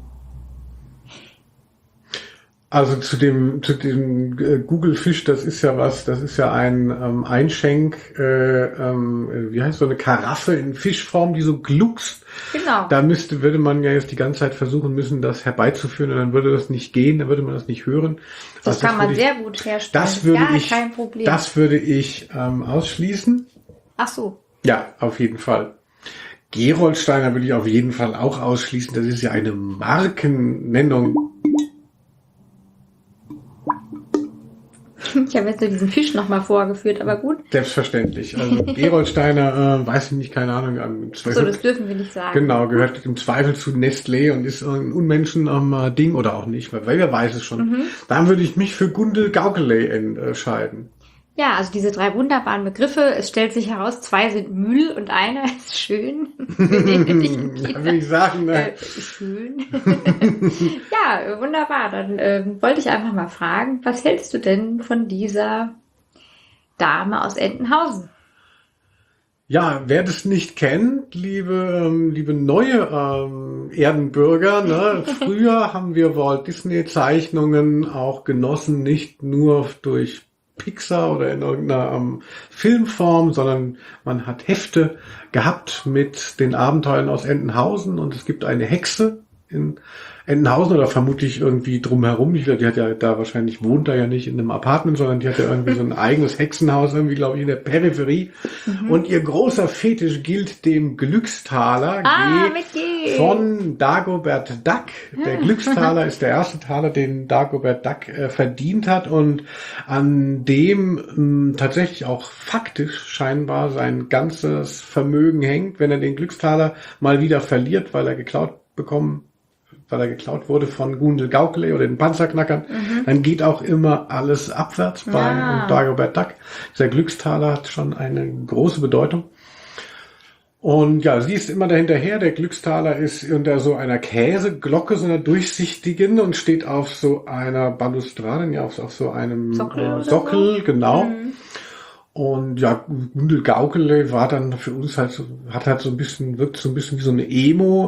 Also zu dem Gugelfisch, das ist ja ein Einschenk, wie heißt so eine Karaffe in Fischform, die so gluckst. Genau. Da würde man ja jetzt die ganze Zeit versuchen müssen, das herbeizuführen, und dann würde das nicht gehen, dann würde man das nicht hören. Das kann man sehr gut herstellen. Das würde kein Problem. Das würde ich ausschließen. Ach so. Ja, auf jeden Fall. Gerolsteiner würde ich auf jeden Fall auch ausschließen. Das ist ja eine Markennennung. Ich habe jetzt nur diesen Fisch nochmal vorgeführt, aber gut. Selbstverständlich. Also Gerolsteiner, weiß ich nicht, keine Ahnung. Im So, Zweifel, das dürfen wir nicht sagen. genau, gehört im Zweifel zu Nestlé und ist ein Unmenschen Ding oder auch nicht, weil wer weiß es schon. Dann würde ich mich für Gundelgaukele entscheiden. Ja, also diese 3 wunderbaren Begriffe. Es stellt sich heraus, 2 sind Müll und einer ist schön. Da würde ich sagen, ne? Schön. Ja, wunderbar. Dann wollte ich einfach mal fragen, was hältst du denn von dieser Dame aus Entenhausen? Ja, wer das nicht kennt, liebe neue Erdenbürger, ne? Früher haben wir Walt Disney Zeichnungen auch genossen, nicht nur durch Pixar oder in irgendeiner Filmform, sondern man hat Hefte gehabt mit den Abenteuern aus Entenhausen, und es gibt eine Hexe in Entenhausen oder vermutlich irgendwie drumherum. Die hat ja da wahrscheinlich, wohnt da ja nicht in einem Apartment, sondern die hat ja irgendwie so ein eigenes Hexenhaus, irgendwie, glaube ich, in der Peripherie. Und ihr großer Fetisch gilt dem Glückstaler. Mit G. Von Dagobert Duck. Der Glückstaler ist der erste Taler, den Dagobert Duck verdient hat und an dem tatsächlich auch faktisch scheinbar sein ganzes Vermögen hängt, wenn er den Glückstaler mal wieder verliert, weil er geklaut wurde von Gundelgaukele oder den Panzerknackern, dann geht auch immer alles abwärts bei Dagobert Duck. Dieser Glückstaler hat schon eine große Bedeutung. Und ja, sie ist immer dahinterher. Der Glückstaler ist unter so einer Käseglocke, so einer durchsichtigen, und steht auf so einer Balustrade, ja, auf so einem Sockel, genau. Und ja, Gundelgaukele war dann für uns halt so, wirkt so ein bisschen wie so eine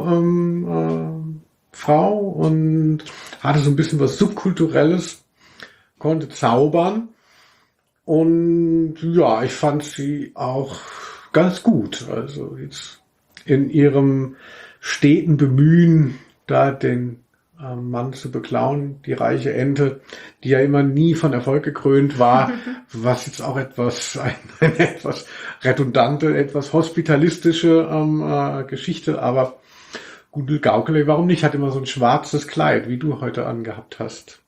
Frau und hatte so ein bisschen was Subkulturelles, konnte zaubern. Und ja, ich fand sie auch ganz gut. Also jetzt in ihrem steten Bemühen, da den Mann zu beklauen, die reiche Ente, die ja immer nie von Erfolg gekrönt war, was jetzt auch eine etwas redundante, etwas hospitalistische Geschichte, aber Gundelgaukele, warum nicht? Hat immer so ein schwarzes Kleid, wie du heute angehabt hast.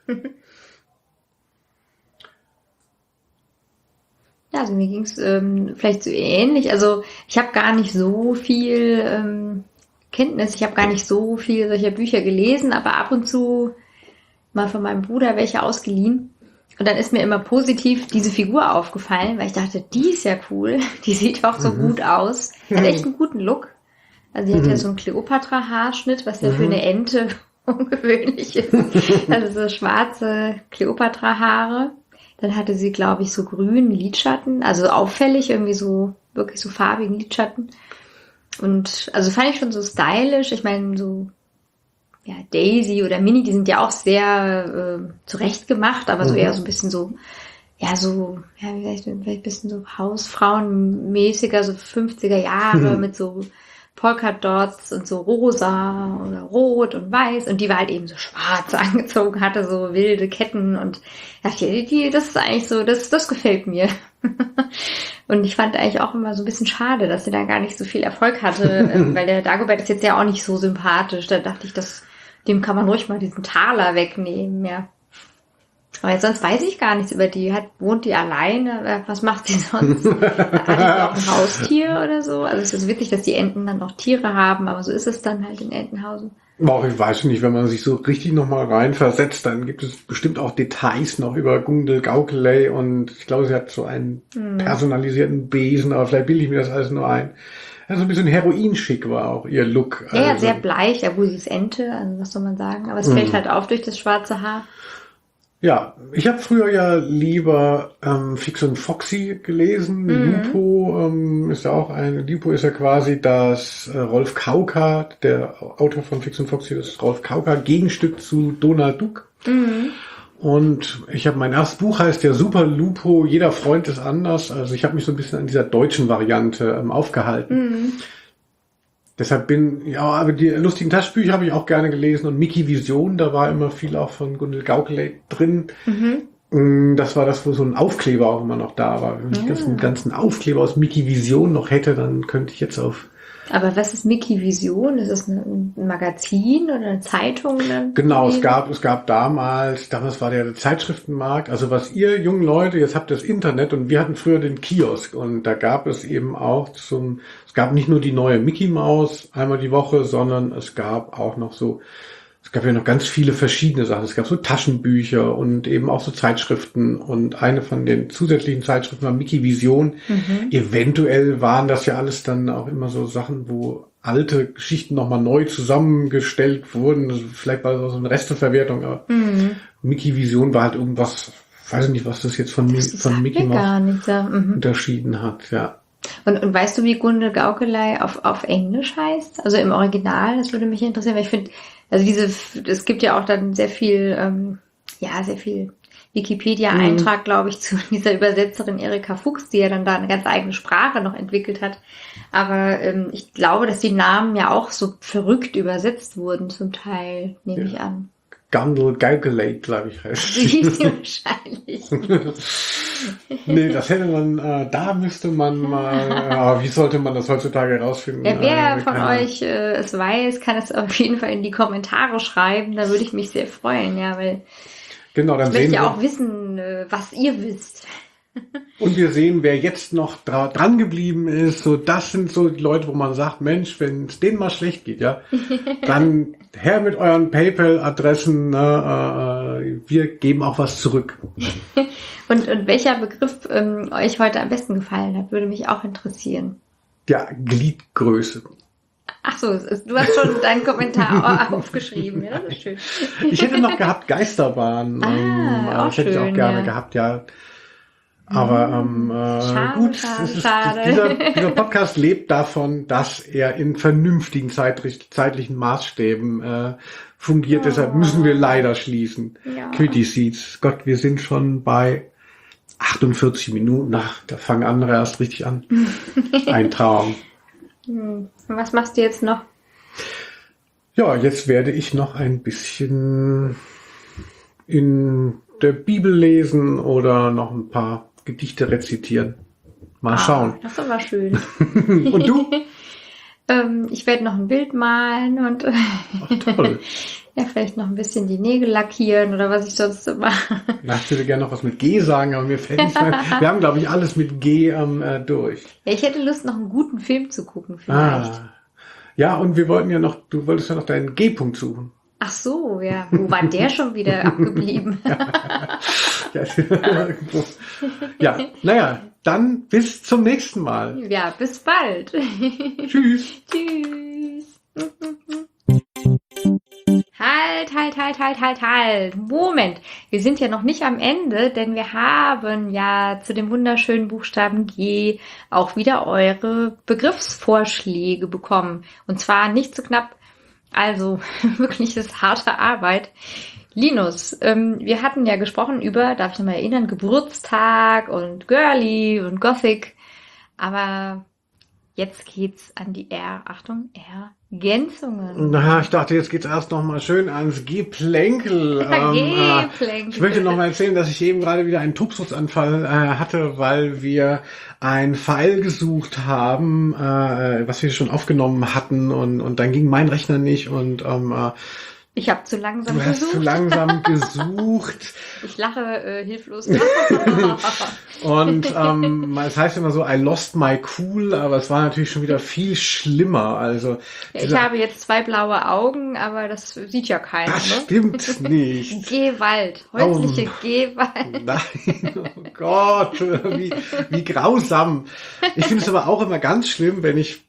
Ja, also mir ging's vielleicht so ähnlich. Also ich habe gar nicht so viel Kenntnis, ich habe gar nicht so viel solcher Bücher gelesen, aber ab und zu mal von meinem Bruder welche ausgeliehen. Und dann ist mir immer positiv diese Figur aufgefallen, weil ich dachte, die ist ja cool, die sieht auch so gut aus, hat echt einen guten Look. Also die hat ja so einen Kleopatra-Haarschnitt, was ja für eine Ente ungewöhnlich ist. Also so schwarze Kleopatra-Haare. Dann hatte sie, glaube ich, so grünen Lidschatten, also auffällig, irgendwie so, wirklich so farbigen Lidschatten. Und also fand ich schon so stylisch. Ich meine, so, ja, Daisy oder Minnie, die sind ja auch sehr zurechtgemacht, aber so eher so ein bisschen so ja, so, ja, vielleicht ein bisschen so Hausfrauenmäßiger, so 50er Jahre mit so Polkadots und so rosa oder rot und weiß. Und die war halt eben so schwarz angezogen, hatte so wilde Ketten und ja, das ist eigentlich so, das gefällt mir. Und ich fand eigentlich auch immer so ein bisschen schade, dass sie da gar nicht so viel Erfolg hatte, weil der Dagobert ist jetzt ja auch nicht so sympathisch. Da dachte ich, dem kann man ruhig mal diesen Taler wegnehmen, ja. Aber jetzt sonst weiß ich gar nichts über die. Wohnt die alleine? Was macht sie sonst? Hat die auch ein Haustier oder so? Also es ist witzig, dass die Enten dann noch Tiere haben, aber so ist es dann halt in Entenhausen. Auch ich weiß nicht, wenn man sich so richtig nochmal reinversetzt, dann gibt es bestimmt auch Details noch über Gundel Gaukeley und ich glaube, sie hat so einen personalisierten Besen, aber vielleicht bilde ich mir das alles nur ein. Also ein bisschen Heroin-schick war auch ihr Look. Ja, also. Sehr bleich, ja gut, sie ist Ente, also was soll man sagen, aber es fällt halt auf durch das schwarze Haar. Ja, ich habe früher ja lieber Fix und Foxy gelesen. Lupo ist ja auch Lupo ist ja quasi das Rolf Kauka, der Autor von Fix und Foxy, das Rolf Kauka Gegenstück zu Donald Duck. Und ich habe mein erstes Buch heißt ja Super Lupo, jeder Freund ist anders. Also ich habe mich so ein bisschen an dieser deutschen Variante aufgehalten. Deshalb aber die lustigen Taschenbücher habe ich auch gerne gelesen und Mickey Vision, da war immer viel auch von Gundel Gaukeley drin. Das war das, wo so ein Aufkleber auch immer noch da war. Wenn ich den ganzen Aufkleber aus Mickey Vision noch hätte, dann könnte ich jetzt auf... Aber was ist Mickey Vision? Ist das ein Magazin oder eine Zeitung? Genau, es gab damals war der Zeitschriftenmarkt, also was ihr jungen Leute, jetzt habt ihr das Internet und wir hatten früher den Kiosk und da gab es eben auch es gab nicht nur die neue Mickey Maus einmal die Woche, sondern es gab ja noch ganz viele verschiedene Sachen. Es gab so Taschenbücher und eben auch so Zeitschriften und eine von den zusätzlichen Zeitschriften war Mickey Vision. Eventuell waren das ja alles dann auch immer so Sachen, wo alte Geschichten nochmal neu zusammengestellt wurden. Also vielleicht war das auch so eine Resteverwertung, aber Mickey Vision war halt irgendwas, weiß ich nicht, was das jetzt von Mickey Mouse unterschieden hat, ja. Und weißt du, wie Gundel Gaukeley auf Englisch heißt? Also im Original, das würde mich interessieren, weil ich finde, also es gibt ja auch dann sehr viel Wikipedia-Eintrag, glaube ich, zu dieser Übersetzerin Erika Fuchs, die ja dann da eine ganz eigene Sprache noch entwickelt hat. Aber ich glaube, dass die Namen ja auch so verrückt übersetzt wurden, zum Teil, nehme ich an. Gundel Gaukeley, glaube ich, heißt sie. Wahrscheinlich. Nee, das hätte man, da müsste man mal, wie sollte man das heutzutage herausfinden? Ja, wer von euch es weiß, kann es auf jeden Fall in die Kommentare schreiben, da würde ich mich sehr freuen, ja, weil dann ich möchte ja auch wissen, was ihr wisst. Und wir sehen, wer jetzt noch dran geblieben ist, so das sind so die Leute, wo man sagt, Mensch, wenn es denen mal schlecht geht, ja, dann her mit euren PayPal-Adressen, wir geben auch was zurück. Und welcher Begriff euch heute am besten gefallen hat, würde mich auch interessieren. Ja, Gliedgröße. Ach so, du hast schon deinen Kommentar aufgeschrieben, ja, das ist schön. Ich hätte noch gehabt Geisterbahn, das hätte ich auch gerne gehabt, ja. Aber gut, dieser Podcast lebt davon, dass er in vernünftigen zeitlichen Maßstäben fungiert. Deshalb müssen wir leider schließen. Ja. Quitty Seeds. Gott, wir sind schon bei 48 Minuten. Da fangen andere erst richtig an. Ein Traum. Was machst du jetzt noch? Ja, jetzt werde ich noch ein bisschen in der Bibel lesen oder noch ein paar Gedichte rezitieren. Mal schauen. Das ist aber schön. Und du? Ich werde noch ein Bild malen und toll. Ja, vielleicht noch ein bisschen die Nägel lackieren oder was ich sonst so mache. Ich würde gerne noch was mit G sagen, aber mir fällt nicht mehr. Wir haben, glaube ich, alles mit G durch. Ja, ich hätte Lust, noch einen guten Film zu gucken vielleicht. Ja, und du wolltest ja noch deinen G-Punkt suchen. Ach so, ja. Wo war der schon wieder abgeblieben? Ja, naja, dann bis zum nächsten Mal. Ja, bis bald. Tschüss. Tschüss. Halt. Moment. Wir sind ja noch nicht am Ende, denn wir haben ja zu dem wunderschönen Buchstaben G auch wieder eure Begriffsvorschläge bekommen. Und zwar nicht zu knapp. Also wirklich ist harte Arbeit. Linus, wir hatten ja gesprochen über, darf ich nochmal erinnern, Geburtstag und Girly und Gothic, aber jetzt geht's an die Achtung, Ergänzungen. Na, ich dachte, jetzt geht's erst noch mal schön ans Geplänkel. Geplänkel. Ich möchte noch mal erzählen, dass ich eben gerade wieder einen Tobsuchtsanfall hatte, weil wir ein File gesucht haben, was wir schon aufgenommen hatten und dann ging mein Rechner nicht und ich habe zu langsam du gesucht. hast zu langsam gesucht. Ich lache hilflos. Und es heißt immer so, I lost my cool, aber es war natürlich schon wieder viel schlimmer. Also ja, ich habe jetzt 2 blaue Augen, aber das sieht ja keiner. das Ne? stimmt nicht. Gewalt, häusliche Gewalt. Nein, oh Gott, wie grausam. Ich finde es aber auch immer ganz schlimm, wenn ich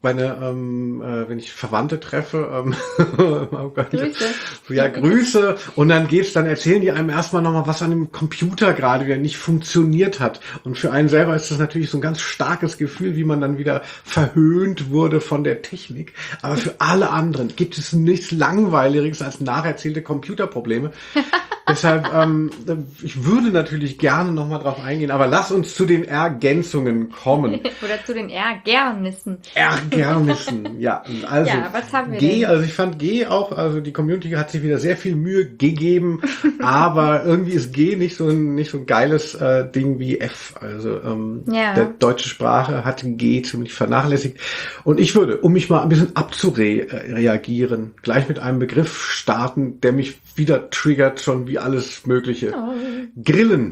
wenn ich Verwandte treffe. Oh Gott. Grüße. Ja, Grüße. Und dann erzählen die einem erstmal nochmal, was an dem Computer gerade wieder nicht funktioniert hat. Und für einen selber ist das natürlich so ein ganz starkes Gefühl, wie man dann wieder verhöhnt wurde von der Technik. Aber für alle anderen gibt es nichts Langweiligeres als nacherzählte Computerprobleme. Deshalb, ich würde natürlich gerne nochmal drauf eingehen, aber lass uns zu den Ergänzungen kommen. Oder zu den Ärgernissen. Ärgernissen, ja. Also, ja, was haben wir G, denn? also ich fand G auch, also die Community hat sich wieder sehr viel Mühe gegeben, aber irgendwie ist G nicht so ein geiles Ding wie F. Also der deutsche Sprache hat G ziemlich vernachlässigt. Und ich würde, um mich mal ein bisschen abzureagieren, gleich mit einem Begriff starten, der mich wieder triggert, schon wie alles Mögliche. Oh. Grillen.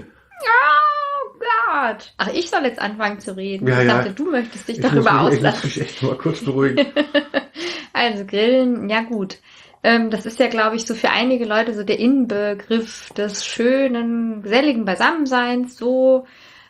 Oh Gott. Ach, ich soll jetzt anfangen zu reden. Ja, ich ja. dachte, du möchtest dich darüber auslassen. Ich muss mich echt mal kurz beruhigen. Also Grillen, ja gut. Das ist ja, glaube ich, so für einige Leute so der Inbegriff des schönen, geselligen Beisammenseins. So,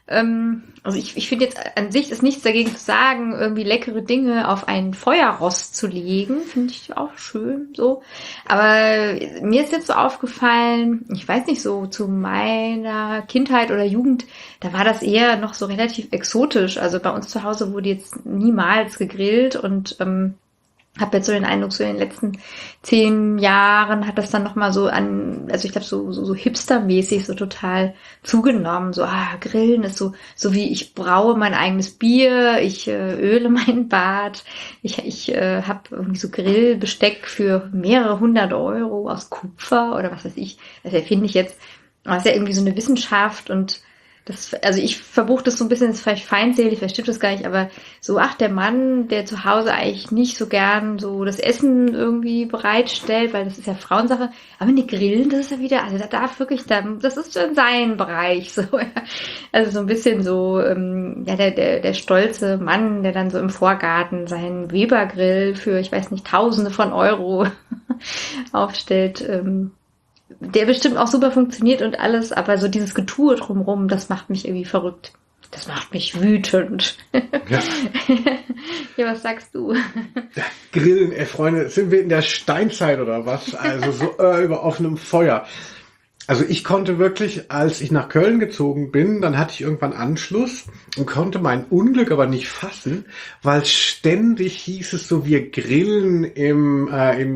also ich finde jetzt an sich ist nichts dagegen zu sagen, irgendwie leckere Dinge auf ein Feuerrost zu legen. Finde ich auch schön, so. Aber mir ist jetzt so aufgefallen, ich weiß nicht, so zu meiner Kindheit oder Jugend, da war das eher noch so relativ exotisch. Also bei uns zu Hause wurde jetzt niemals gegrillt und habe jetzt so den Eindruck, so in den letzten 10 Jahren hat das dann nochmal so also ich glaube so hipstermäßig so total zugenommen. So, Grillen ist so wie ich braue mein eigenes Bier, ich öle mein Bad, ich habe irgendwie so Grillbesteck für mehrere 100 € aus Kupfer oder was weiß ich. Das erfinde ich jetzt. Aber es ist ja irgendwie so eine Wissenschaft und also ich verbuche das so ein bisschen, das ist vielleicht feindselig, vielleicht stimmt das gar nicht, aber so, der Mann, der zu Hause eigentlich nicht so gern so das Essen irgendwie bereitstellt, weil das ist ja Frauensache, aber die Grillen, das ist ja wieder, also da darf wirklich, das ist schon sein Bereich, so, ja. Also so ein bisschen so, der stolze Mann, der dann so im Vorgarten seinen Weber-Grill für, ich weiß nicht, Tausende von Euro aufstellt, der bestimmt auch super funktioniert und alles, aber so dieses Getue drumherum, das macht mich irgendwie verrückt. Das macht mich wütend. Ja, Ja, was sagst du? Grillen, Freunde, sind wir in der Steinzeit oder was? Also so über offenem Feuer. Also ich konnte wirklich, als ich nach Köln gezogen bin, dann hatte ich irgendwann Anschluss und konnte mein Unglück aber nicht fassen, weil ständig hieß es so, wir grillen im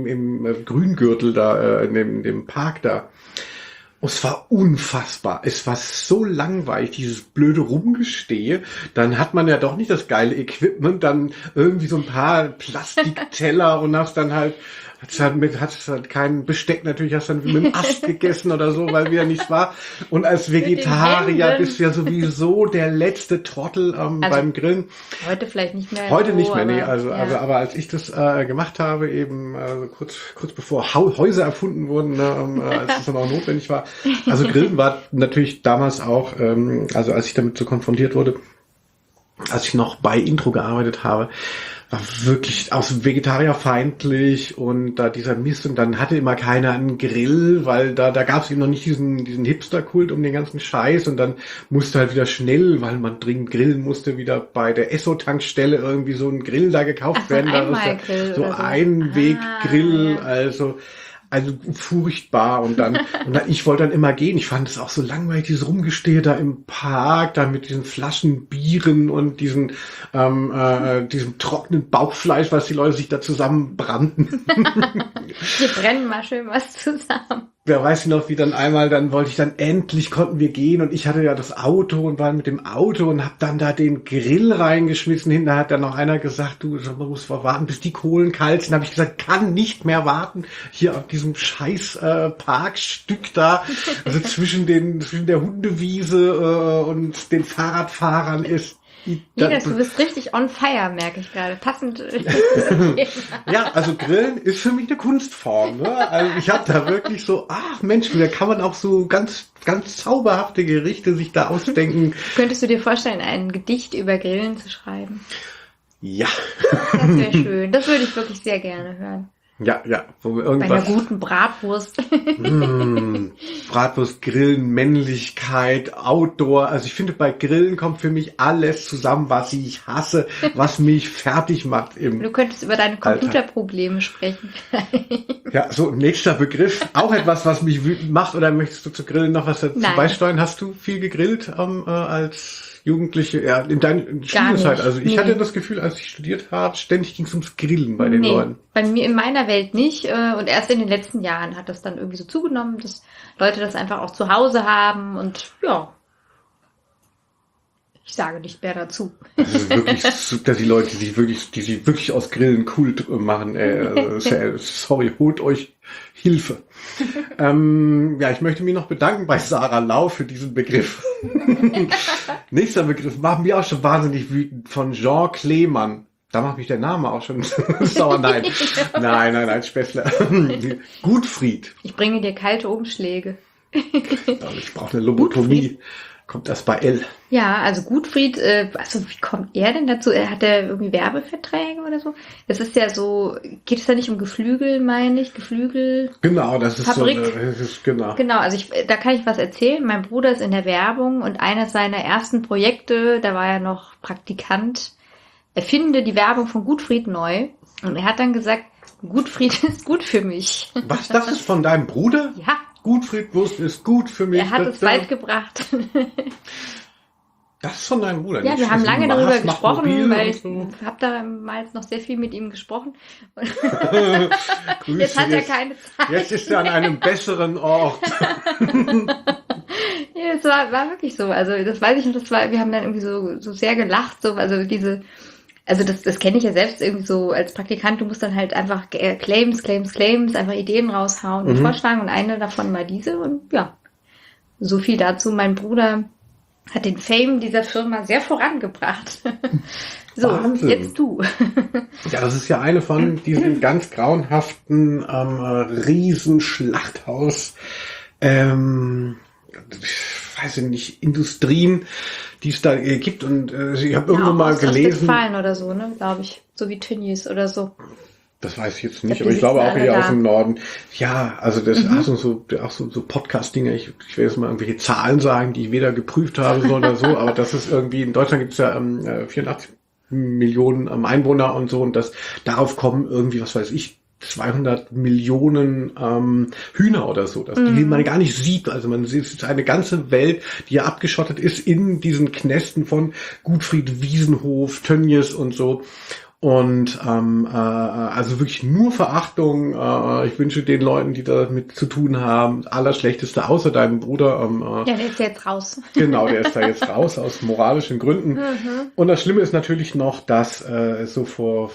Grüngürtel da, in dem Park da. Und es war unfassbar. Es war so langweilig, dieses blöde Rumgestehe. Dann hat man ja doch nicht das geile Equipment, dann irgendwie so ein paar Plastikteller und hast dann halt hast halt kein Besteck, natürlich hast du dann mit dem Ast gegessen oder so, weil wieder nichts war. Und als Vegetarier bist du ja sowieso der letzte Trottel beim Grillen. Heute vielleicht nicht mehr. Heute so, nicht mehr, nee. aber, Aber als ich das gemacht habe, eben kurz bevor Häuser erfunden wurden, als es dann auch notwendig war. Also Grillen war natürlich damals auch, also als ich damit so konfrontiert wurde, als ich noch bei Intro gearbeitet habe, war wirklich aus vegetarierfeindlich und da dieser Mist und dann hatte immer keiner einen Grill, weil da gab es eben noch nicht diesen Hipster-Kult um den ganzen Scheiß und dann musste halt wieder schnell, weil man dringend grillen musste, wieder bei der Esso-Tankstelle irgendwie so ein Grill da gekauft werden. So ein Einweggrill, ja. Also furchtbar und ich wollte dann immer gehen. Ich fand es auch so langweilig, dieses Rumgestehe da im Park, da mit diesen Flaschen Bieren und diesem trockenen Bauchfleisch, was die Leute sich da zusammenbrannten. Wir brennen mal schön was zusammen. Da weiß ich noch, wie dann einmal, dann wollte ich dann endlich, konnten wir gehen und ich hatte ja das Auto und war mit dem Auto und hab dann da den Grill reingeschmissen. Hinterher hat dann noch einer gesagt, du, man muss warten, bis die Kohlen kalt sind. Habe ich gesagt, kann nicht mehr warten. Hier auf diesem scheiß Parkstück da, also zwischen der Hundewiese und den Fahrradfahrern ist. Linus, du bist richtig on fire, merke ich gerade. Passend. Ja, also Grillen ist für mich eine Kunstform. Ne? Also ich habe da wirklich so, ach Mensch, da kann man auch so ganz, ganz zauberhafte Gerichte sich da ausdenken. Könntest du dir vorstellen, ein Gedicht über Grillen zu schreiben? Ja. Das wäre schön. Das würde ich wirklich sehr gerne hören. Ja, wo wir irgendwas. Bei einer guten Bratwurst. Bratwurst, Grillen, Männlichkeit, Outdoor. Also ich finde, bei Grillen kommt für mich alles zusammen, was ich hasse, was mich fertig macht im Du könntest über deine Computerprobleme sprechen. Ja, so nächster Begriff. Auch etwas, was mich wütend macht. Oder möchtest du zu Grillen noch was dazu beisteuern? Hast du viel gegrillt als Jugendliche? Ja, in deiner Studienzeit. Also ich hatte das Gefühl, als ich studiert habe, ständig ging es ums Grillen bei den Leuten. Bei mir in meiner Welt nicht. Und erst in den letzten Jahren hat das dann irgendwie so zugenommen, dass Leute das einfach auch zu Hause haben. Und ja, ich sage nicht mehr dazu. Das ist wirklich super, die Leute, die sich wirklich aus Grillen Kult machen. Sorry, holt euch Hilfe. Ich möchte mich noch bedanken bei Sarah Lau für diesen Begriff. Nächster Begriff machen wir auch schon wahnsinnig wütend, von Jean Kleemann. Da macht mich der Name auch schon sauer. Nein, Späßler. Gutfried. Ich bringe dir kalte Umschläge. Ich brauche eine Lobotomie. Kommt das bei L? Ja, also Gutfried, wie kommt er denn dazu? Hat er irgendwie Werbeverträge oder so? Es ist ja so, geht es da nicht um Geflügel, meine ich? Geflügel? Genau, das ist Fabrik. Genau. Genau, also da kann ich was erzählen. Mein Bruder ist in der Werbung und eines seiner ersten Projekte, da war er noch Praktikant, erfinde die Werbung von Gutfried neu. Und er hat dann gesagt, Gutfried ist gut für mich. Was, das ist von deinem Bruder? Ja. Gutfried Wurst ist gut für mich. Er hat es weit gebracht. Das ist von deinem Bruder. Ja, wir haben lange darüber gesprochen, weil ich so. habe damals noch sehr viel mit ihm gesprochen. Jetzt hat er keine Zeit. Jetzt ist er an einem besseren Ort. Ja, es war wirklich so. Also das weiß ich noch, wir haben dann irgendwie so sehr gelacht, so, also das kenne ich ja selbst irgendwie so als Praktikant, du musst dann halt einfach Claims, einfach Ideen raushauen und vorschlagen und eine davon war diese und ja, so viel dazu. Mein Bruder hat den Fame dieser Firma sehr vorangebracht. So, Wahnsinn. Jetzt du. Ja, das ist ja eine von diesen ganz grauenhaften Riesenschlachthaus weiß ich nicht, Industrien, die es da gibt. Und ich habe irgendwo mal gelesen. Westfalen oder so, ne, glaube ich. So wie Tönnies oder so. Das weiß ich jetzt nicht, aber ich glaube auch eher aus dem Norden. Ja, also das auch so Podcast-Dinge. Ich will jetzt mal irgendwelche Zahlen sagen, die ich weder geprüft habe oder so, aber das ist irgendwie, in Deutschland gibt es ja 84 Millionen Einwohner und so und darauf kommen irgendwie, was weiß ich, 200 Millionen Hühner oder so, die man gar nicht sieht. Also man sieht, es ist eine ganze Welt, die ja abgeschottet ist in diesen Knästen von Gutfried, Wiesenhof, Tönnies und so. Und also wirklich nur Verachtung. Ich wünsche den Leuten, die damit zu tun haben, Allerschlechteste, außer deinem Bruder. Ja, der ist jetzt raus. Genau, der ist da jetzt raus aus moralischen Gründen. Und das Schlimme ist natürlich noch, dass so vor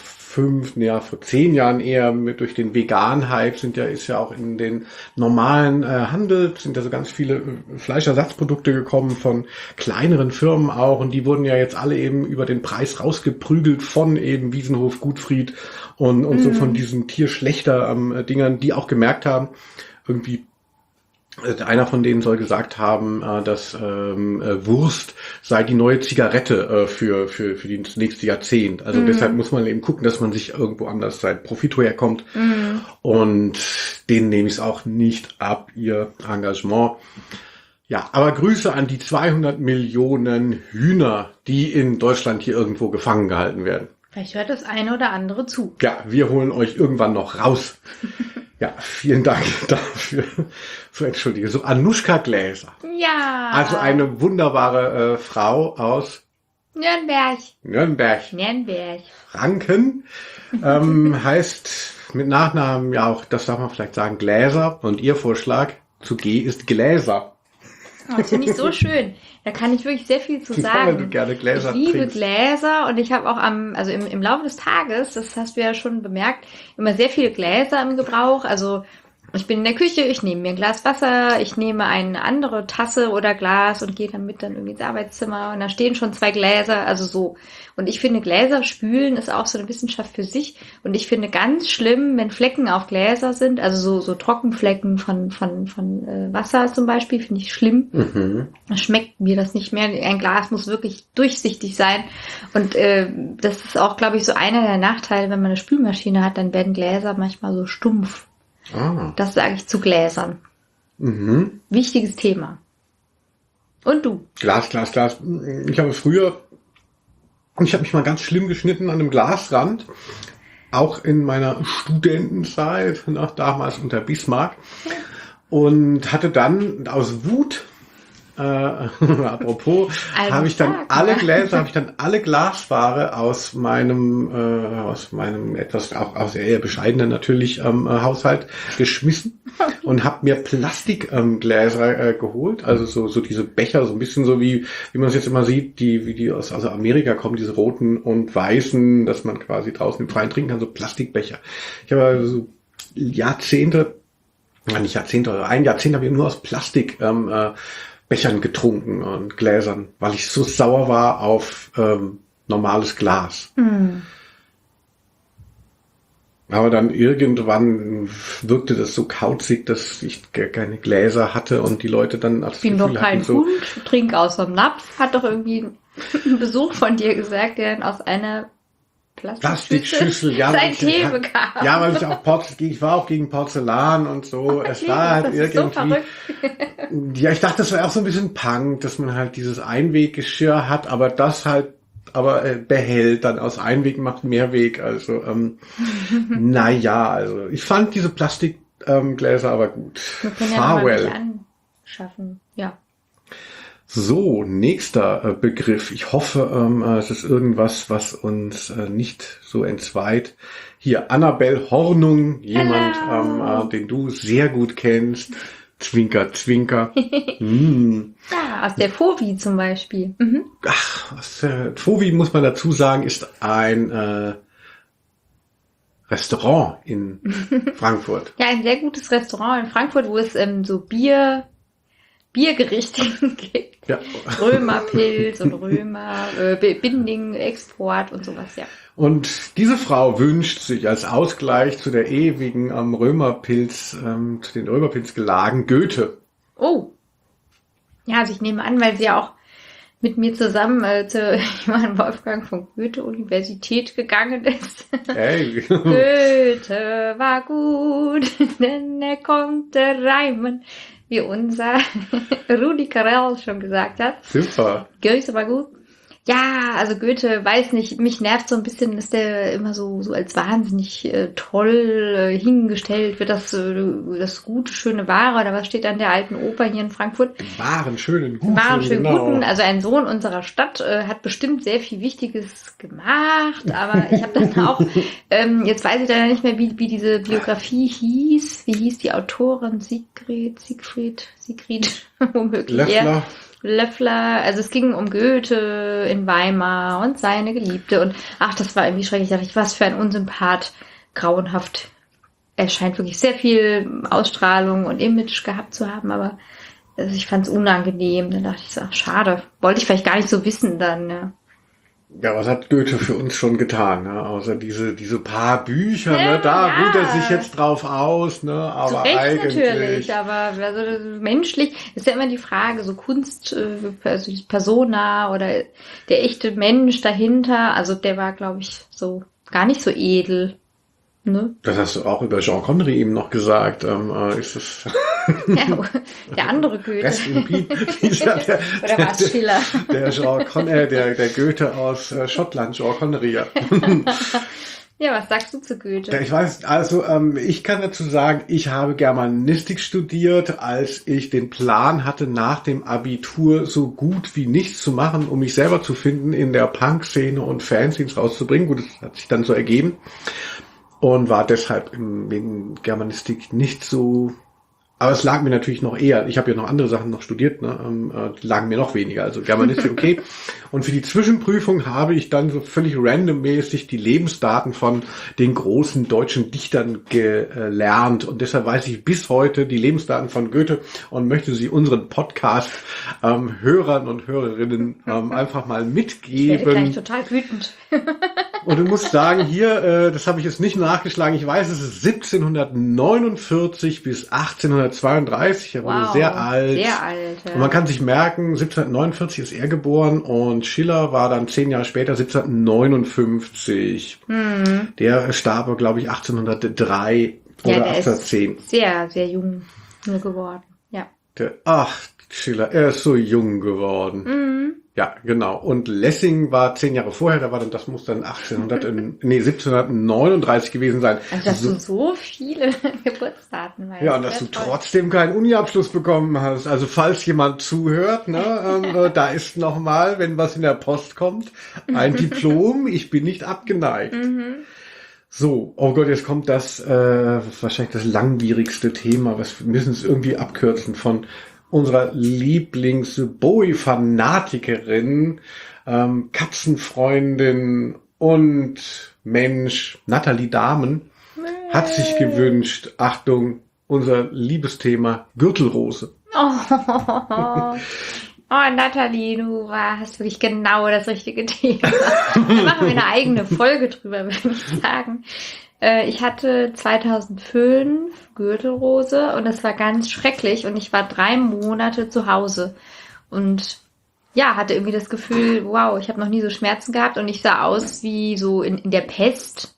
10 Jahren eher durch den Vegan-Hype ist ja auch in den normalen Handel sind ja so ganz viele Fleischersatzprodukte gekommen von kleineren Firmen auch und die wurden ja jetzt alle eben über den Preis rausgeprügelt von eben Wiesenhof, Gutfried und so von diesen Tierschlechter Dingern, die auch gemerkt haben, irgendwie einer von denen soll gesagt haben, dass Wurst sei die neue Zigarette für das nächste Jahrzehnt. Also deshalb muss man eben gucken, dass man sich irgendwo anders sein Profit herkommt. Und denen nehme ich es auch nicht ab, ihr Engagement. Ja, aber Grüße an die 200 Millionen Hühner, die in Deutschland hier irgendwo gefangen gehalten werden. Vielleicht hört das eine oder andere zu. Ja, wir holen euch irgendwann noch raus. Ja, vielen Dank dafür. So, entschuldige. So, Anuschka Gläser. Ja. Also eine wunderbare Frau aus Nürnberg. Franken. Heißt mit Nachnamen ja auch, das darf man vielleicht sagen, Gläser. Und Ihr Vorschlag zu G ist Gläser. Oh, das finde ich so schön. Da kann ich wirklich sehr viel zu sagen. Weil du gerne Gläser Ich liebe trinkst. Gläser und ich habe auch im Laufe des Tages, das hast du ja schon bemerkt, immer sehr viele Gläser im Gebrauch. Also ich bin in der Küche, ich nehme mir ein Glas Wasser, ich nehme eine andere Tasse oder Glas und gehe damit dann irgendwie ins Arbeitszimmer und da stehen schon 2 Gläser, also so. Und ich finde, Gläser spülen ist auch so eine Wissenschaft für sich und ich finde ganz schlimm, wenn Flecken auf Gläser sind, also so Trockenflecken von Wasser zum Beispiel, finde ich schlimm. Da schmeckt mir das nicht mehr. Ein Glas muss wirklich durchsichtig sein und das ist auch, glaube ich, so einer der Nachteile, wenn man eine Spülmaschine hat, dann werden Gläser manchmal so stumpf. Das sage ich zu Gläsern. Wichtiges Thema. Und du? Glas. Ich habe mich mal ganz schlimm geschnitten an einem Glasrand. Auch in meiner Studentenzeit, noch damals unter Bismarck. Und hatte dann aus Wut, apropos, habe ich dann alle Glasware aus meinem etwas auch eher bescheidenen natürlich Haushalt geschmissen und habe mir Plastikgläser geholt, also so diese Becher, so ein bisschen so wie man es jetzt immer sieht, wie die aus Amerika kommen, diese roten und weißen, dass man quasi draußen im Freien trinken kann, so Plastikbecher. Ich habe also so ein Jahrzehnt habe ich nur aus Plastik Bechern getrunken und Gläsern, weil ich so sauer war auf normales Glas. Aber dann irgendwann wirkte das so kauzig, dass ich gar keine Gläser hatte und die Leute dann Ich bin doch kein Hund, trink aus dem Napf, hat doch irgendwie ein Besuch von dir gesagt, der dann aus einer Plastikschüssel, ja, sein Tee bekam. Ja, weil ich war auch gegen Porzellan und so. Okay, es war halt das irgendwie. ist so verrückt. Ja, ich dachte, das wäre auch so ein bisschen Punk, dass man halt dieses Einweggeschirr hat, aber das halt behält, dann aus Einweg macht Mehrweg. Also naja, also ich fand diese Plastikgläser aber gut. Wir können ja mal welche anschaffen, ja. So, nächster Begriff. Ich hoffe, es ist irgendwas, was uns nicht so entzweit. Hier, Annabel Hornung, jemand, den du sehr gut kennst. Zwinker, Zwinker. Ja, aus der Fovi zum Beispiel. Fovi, muss man dazu sagen, ist ein Restaurant in Frankfurt. Ja, ein sehr gutes Restaurant in Frankfurt, wo es so Biergerichte gibt. Ja. Römerpilz und Binding, Export und sowas, ja. Und diese Frau wünscht sich als Ausgleich zu der ewigen zu den Römerpilzgelagen Goethe. Oh. Ja, also ich nehme an, weil sie ja auch mit mir zusammen zur Johann Wolfgang von Goethe-Universität gegangen ist. Hey. Goethe war gut, denn er konnte reimen, wie unser Rudi Carrell schon gesagt hat. Super. Goethe war gut. Ja, also Goethe, weiß nicht, mich nervt so ein bisschen, dass der immer so als wahnsinnig toll hingestellt wird, das gute, schöne Wahre, oder was steht an der alten Oper hier in Frankfurt? Wahren, schönen, guten. Guten, also ein Sohn unserer Stadt hat bestimmt sehr viel Wichtiges gemacht, aber ich habe dann auch, jetzt weiß ich leider nicht mehr, wie diese Biografie hieß. Wie hieß die Autorin? Siegfried, womöglich. Löffler, also es ging um Goethe in Weimar und seine Geliebte und das war irgendwie schrecklich. Da dachte ich, was für ein Unsympath, grauenhaft. Er scheint wirklich sehr viel Ausstrahlung und Image gehabt zu haben, aber also ich fand es unangenehm. Dann dachte ich so, schade. Wollte ich vielleicht gar nicht so wissen dann, ja. Ja, was hat Goethe für uns schon getan, ne? Außer diese paar Bücher, ne? Da ruht er sich jetzt drauf aus, ne? Aber zu Recht eigentlich natürlich, aber also menschlich ist ja immer die Frage, so Kunst, also die Persona oder der echte Mensch dahinter, also der war, glaube ich, so gar nicht so edel. Ne? Das hast du auch über Jean Connery eben noch gesagt. Ist es ja, der andere Goethe. Oder war es Schiller? Der Goethe aus Schottland, Jean Connery. Ja. Ja, was sagst du zu Goethe? Ich weiß, also ich kann dazu sagen, ich habe Germanistik studiert, als ich den Plan hatte, nach dem Abitur so gut wie nichts zu machen, um mich selber zu finden in der Punk-Szene und Fanzines rauszubringen. Gut, das hat sich dann so ergeben. und war deshalb wegen Germanistik nicht so. Aber es lag mir natürlich noch eher, ich habe ja noch andere Sachen noch studiert, lagen mir noch weniger, also Germanistik okay. Und für die Zwischenprüfung habe ich dann so völlig randommäßig die Lebensdaten von den großen deutschen Dichtern gelernt. Und deshalb weiß ich bis heute die Lebensdaten von Goethe und möchte sie unseren Podcast-Hörern und Hörerinnen einfach mal mitgeben. Ich werde gleich total wütend. Und du musst sagen, hier, das habe ich jetzt nicht nachgeschlagen, ich weiß, es ist 1749 bis 1832, er wurde sehr alt. Sehr alt, ja. Und man kann sich merken, 1749 ist er geboren und Schiller war dann 10 Jahre später, 1759. Der starb, glaube ich, 1803 oder 1810. Ist sehr, sehr jung nur geworden, ja. Schiller, er ist so jung geworden. Ja, genau. Und Lessing war 10 Jahre vorher, das muss dann 1739 gewesen sein. Also, dass du so viele Geburtsdaten weißt. Ja, und dass du trotzdem keinen Uni-Abschluss bekommen hast. Also, falls jemand zuhört, da ist nochmal, wenn was in der Post kommt, ein Diplom. Ich bin nicht abgeneigt. So, oh Gott, jetzt kommt das, wahrscheinlich das langwierigste Thema. Wir müssen es irgendwie abkürzen von unserer Lieblings-Bowie-Fanatikerin, Katzenfreundin und Mensch, Nathalie Dahmen, hat sich gewünscht, Achtung, unser Liebesthema Gürtelrose. Oh, Nathalie, du hast wirklich genau das richtige Thema. Da machen wir eine eigene Folge drüber, würde ich sagen. Ich hatte 2005 Gürtelrose und das war ganz schrecklich und ich war 3 Monate zu Hause und ja, hatte irgendwie das Gefühl, wow, ich habe noch nie so Schmerzen gehabt und ich sah aus wie so in der Pest.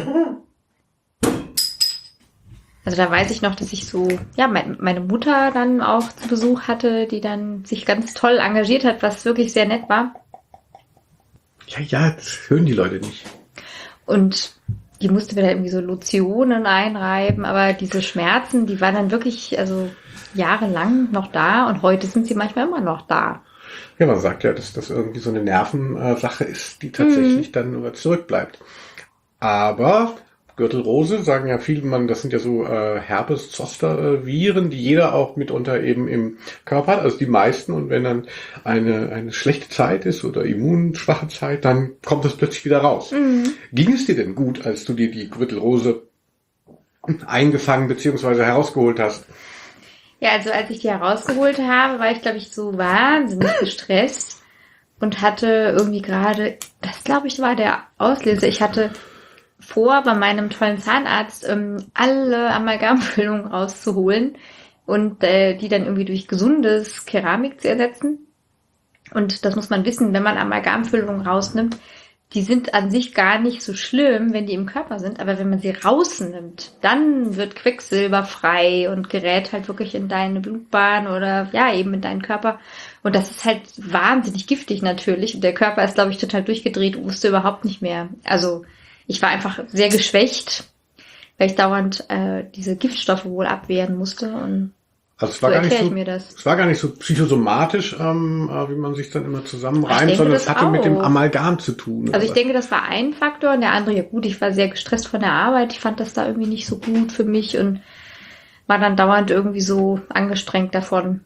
Also da weiß ich noch, dass ich so, ja, meine Mutter dann auch zu Besuch hatte, die dann sich ganz toll engagiert hat, was wirklich sehr nett war. Ja, das hören die Leute nicht. Und die musste mir da irgendwie so Lotionen einreiben, aber diese Schmerzen, die waren dann wirklich, also jahrelang noch da und heute sind sie manchmal immer noch da. Ja, man sagt ja, dass das irgendwie so eine Nervensache ist, die tatsächlich dann nur zurückbleibt. Aber Gürtelrose, sagen ja viele, das sind ja so Herpes-Zoster-Viren, die jeder auch mitunter eben im Körper hat, also die meisten. Und wenn dann eine schlechte Zeit ist oder immunschwache Zeit, dann kommt das plötzlich wieder raus. Ging es dir denn gut, als du dir die Gürtelrose eingefangen bzw. herausgeholt hast? Ja, also als ich die herausgeholt habe, war ich, glaube ich, so wahnsinnig gestresst und hatte irgendwie gerade, das glaube ich war der Auslöser, ich hatte vor, bei meinem tollen Zahnarzt alle Amalgamfüllungen rauszuholen und die dann irgendwie durch gesundes Keramik zu ersetzen. Und das muss man wissen, wenn man Amalgamfüllungen rausnimmt, die sind an sich gar nicht so schlimm, wenn die im Körper sind, aber wenn man sie rausnimmt, dann wird Quecksilber frei und gerät halt wirklich in deine Blutbahn oder ja, eben in deinen Körper. Und das ist halt wahnsinnig giftig natürlich. Und der Körper ist, glaube ich, total durchgedreht und wusste überhaupt nicht mehr. Also ich war einfach sehr geschwächt, weil ich dauernd diese Giftstoffe wohl abwehren musste. Und also es war gar nicht so psychosomatisch, wie man sich dann immer zusammenreimt, sondern es hatte mit dem Amalgam zu tun. Also ich denke, das war ein Faktor und der andere, ja gut, ich war sehr gestresst von der Arbeit. Ich fand das da irgendwie nicht so gut für mich und war dann dauernd irgendwie so angestrengt davon.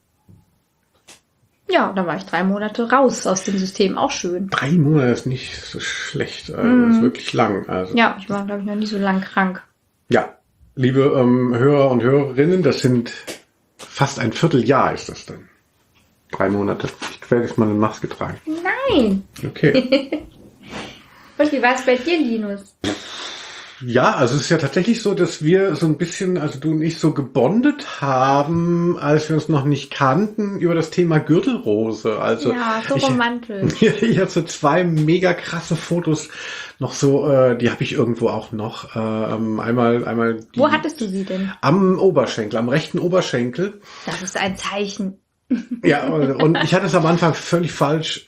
Ja, dann war ich 3 Monate raus aus dem System, auch schön. 3 Monate ist nicht so schlecht, also ist wirklich lang. Also. Ja, ich war, glaube ich, noch nie so lang krank. Ja, liebe Hörer und Hörerinnen, das sind fast ein Vierteljahr ist das dann. 3 Monate. Ich werde jetzt mal eine Maske tragen. Nein! Okay. Und wie war es bei dir, Linus? Ja, also es ist ja tatsächlich so, dass wir so ein bisschen, also du und ich so gebondet haben, als wir uns noch nicht kannten, über das Thema Gürtelrose. Also ja, so romantisch. Ich habe so 2 mega krasse Fotos noch so, die habe ich irgendwo auch noch. Einmal die, wo hattest du sie denn? Am Oberschenkel, am rechten Oberschenkel. Das ist ein Zeichen. Ja, und ich hatte es am Anfang völlig falsch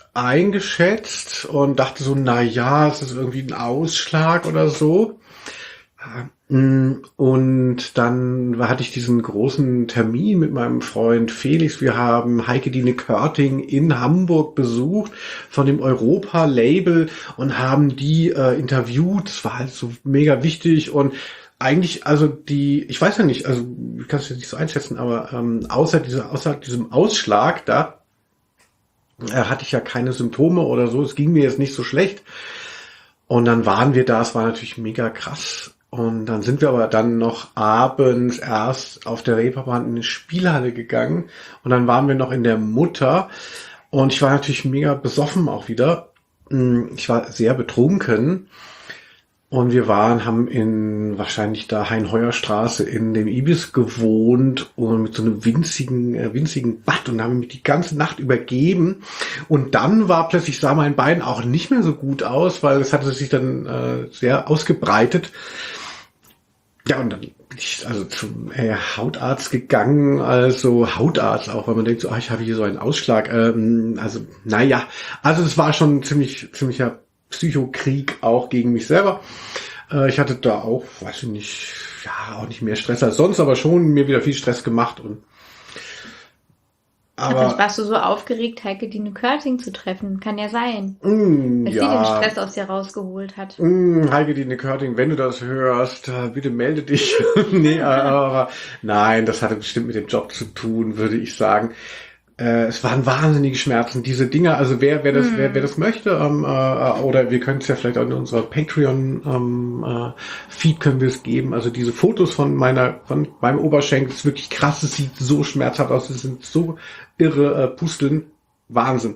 eingeschätzt und dachte so, na ja, es ist irgendwie ein Ausschlag oder so. Und dann hatte ich diesen großen Termin mit meinem Freund Felix. Wir haben Heike-Dine Körting in Hamburg besucht von dem Europa-Label und haben die interviewt. Das war halt so mega wichtig und eigentlich, also ich weiß ja nicht, also ich kann es jetzt nicht so einschätzen, aber außer diesem Ausschlag da hatte ich ja keine Symptome oder so. Es ging mir jetzt nicht so schlecht. Und dann waren wir da, es war natürlich mega krass. Und dann sind wir aber dann noch abends erst auf der Reeperbahn in die Spielhalle gegangen. Und dann waren wir noch in der Mutter. Und ich war natürlich mega besoffen auch wieder. Ich war sehr betrunken. Und wir haben in wahrscheinlich da Hein-Heuer-Straße in dem Ibis gewohnt und mit so einem winzigen Bad und haben mich die ganze Nacht übergeben. Und dann war plötzlich, sah mein Bein auch nicht mehr so gut aus, weil es hatte sich dann sehr ausgebreitet. Ja, und dann bin ich also zum Hautarzt gegangen, also Hautarzt auch, weil man denkt so, ich habe hier so einen Ausschlag. Also es war schon ein ziemlicher Psychokrieg auch gegen mich selber. Ich hatte da auch, weiß ich nicht, auch nicht mehr Stress als sonst, aber schon mir wieder viel Stress gemacht. Vielleicht warst du so aufgeregt, Heike-Dine Körting zu treffen. Kann ja sein. Dass sie den Stress aus dir rausgeholt hat. Heike-Dine Körting, wenn du das hörst, bitte melde dich. Aber nein, das hatte bestimmt mit dem Job zu tun, würde ich sagen. Es waren wahnsinnige Schmerzen, diese Dinger. Also wer das möchte, oder wir können es ja vielleicht auch in unserer Patreon Feed können wir es geben. Also diese Fotos von meinem Oberschenkel, ist wirklich krass. Es sieht so schmerzhaft aus. Es sind so irre Pusteln. Wahnsinn.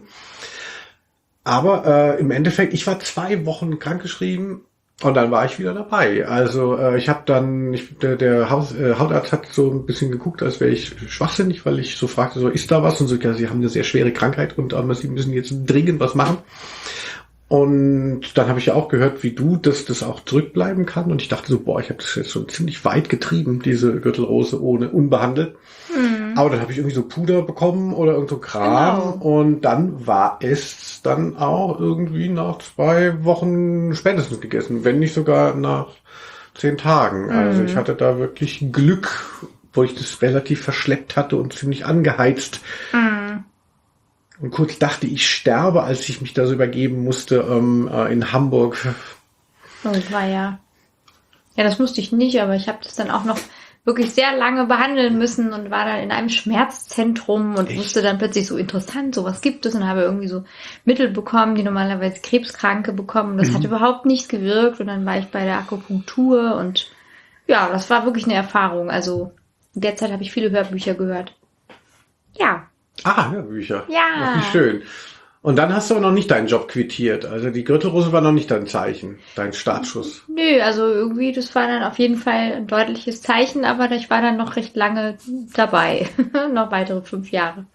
Aber im Endeffekt, ich war 2 Wochen krankgeschrieben. Und dann war ich wieder dabei. Also ich habe dann, der Hautarzt hat so ein bisschen geguckt, als wäre ich schwachsinnig, weil ich so fragte, so ist da was? Und so, ja, sie haben eine sehr schwere Krankheit und sie müssen jetzt dringend was machen. Und dann habe ich ja auch gehört, wie du, dass das auch zurückbleiben kann. Und ich dachte so, ich habe das jetzt schon ziemlich weit getrieben, diese Gürtelrose unbehandelt. Aber dann habe ich irgendwie so Puder bekommen oder irgend so Kram. Genau. Und dann war es dann auch irgendwie nach 2 Wochen spätestens gegessen, wenn nicht sogar nach 10 Tagen. Also ich hatte da wirklich Glück, wo ich das relativ verschleppt hatte und ziemlich angeheizt. Und kurz dachte ich sterbe, als ich mich da so übergeben musste in Hamburg. Oh, war ja. Ja, das wusste ich nicht, aber ich habe das dann auch noch wirklich sehr lange behandeln müssen und war dann in einem Schmerzzentrum und wusste dann plötzlich so interessant, sowas gibt es und habe irgendwie so Mittel bekommen, die normalerweise Krebskranke bekommen. Und das hat überhaupt nicht gewirkt und dann war ich bei der Akupunktur und ja, das war wirklich eine Erfahrung. Also in der Zeit habe ich viele Hörbücher gehört. Ja. Hörbücher. Ja. Wie schön. Und dann hast du aber noch nicht deinen Job quittiert. Also die Gürtelrose war noch nicht dein Zeichen, dein Startschuss. Nö, also irgendwie, das war dann auf jeden Fall ein deutliches Zeichen, aber ich war dann noch recht lange dabei. Noch weitere 5 Jahre.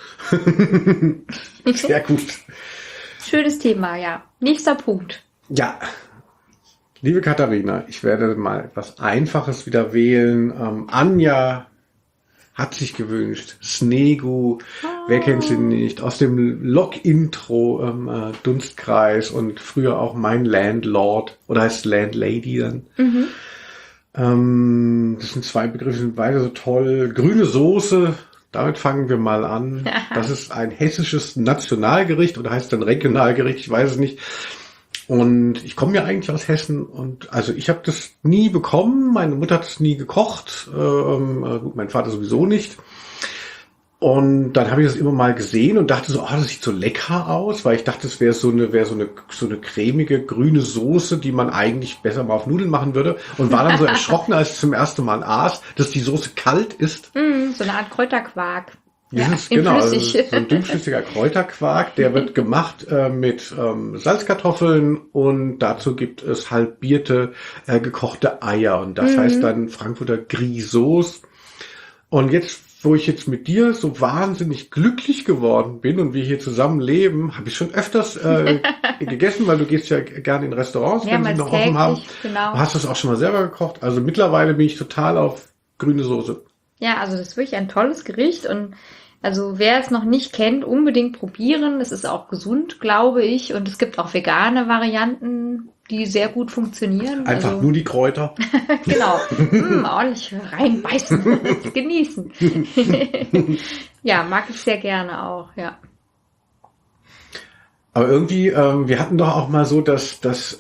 Sehr gut. Schönes Thema, ja. Nächster Punkt. Ja. Liebe Katharina, ich werde mal etwas Einfaches wieder wählen. Anja hat sich gewünscht. Snegu, wer kennt sie nicht? Aus dem Log-Intro Dunstkreis und früher auch mein Landlord oder heißt Landlady dann. Das sind 2 Begriffe, sind beide so toll. Grüne Soße, damit fangen wir mal an. Das ist ein hessisches Nationalgericht oder heißt dann Regionalgericht, ich weiß es nicht. Und ich komme ja eigentlich aus Hessen und also ich habe das nie bekommen, meine Mutter hat es nie gekocht, gut, mein Vater sowieso nicht. Und dann habe ich das immer mal gesehen und dachte so, das sieht so lecker aus, weil ich dachte, es wäre so eine cremige grüne Soße, die man eigentlich besser mal auf Nudeln machen würde und war dann so erschrocken, als ich zum ersten Mal aß, dass die Soße kalt ist. So eine Art Kräuterquark. Genau, also so ein dünnflüssiger Kräuterquark, der wird gemacht mit Salzkartoffeln und dazu gibt es halbierte gekochte Eier und das heißt dann Frankfurter Grisauce. Und jetzt, wo ich jetzt mit dir so wahnsinnig glücklich geworden bin und wir hier zusammen leben, habe ich schon öfters gegessen, weil du gehst ja gerne in Restaurants, wenn sie noch offen haben. Genau. Hast du es auch schon mal selber gekocht? Also mittlerweile bin ich total auf grüne Soße. Ja, also das ist wirklich ein tolles Gericht und also wer es noch nicht kennt, unbedingt probieren. Es ist auch gesund, glaube ich. Und es gibt auch vegane Varianten. die sehr gut funktionieren. Einfach nur die Kräuter. Genau. Ordentlich reinbeißen, genießen. Ja, mag ich sehr gerne auch, ja. Aber irgendwie, wir hatten doch auch mal so, dass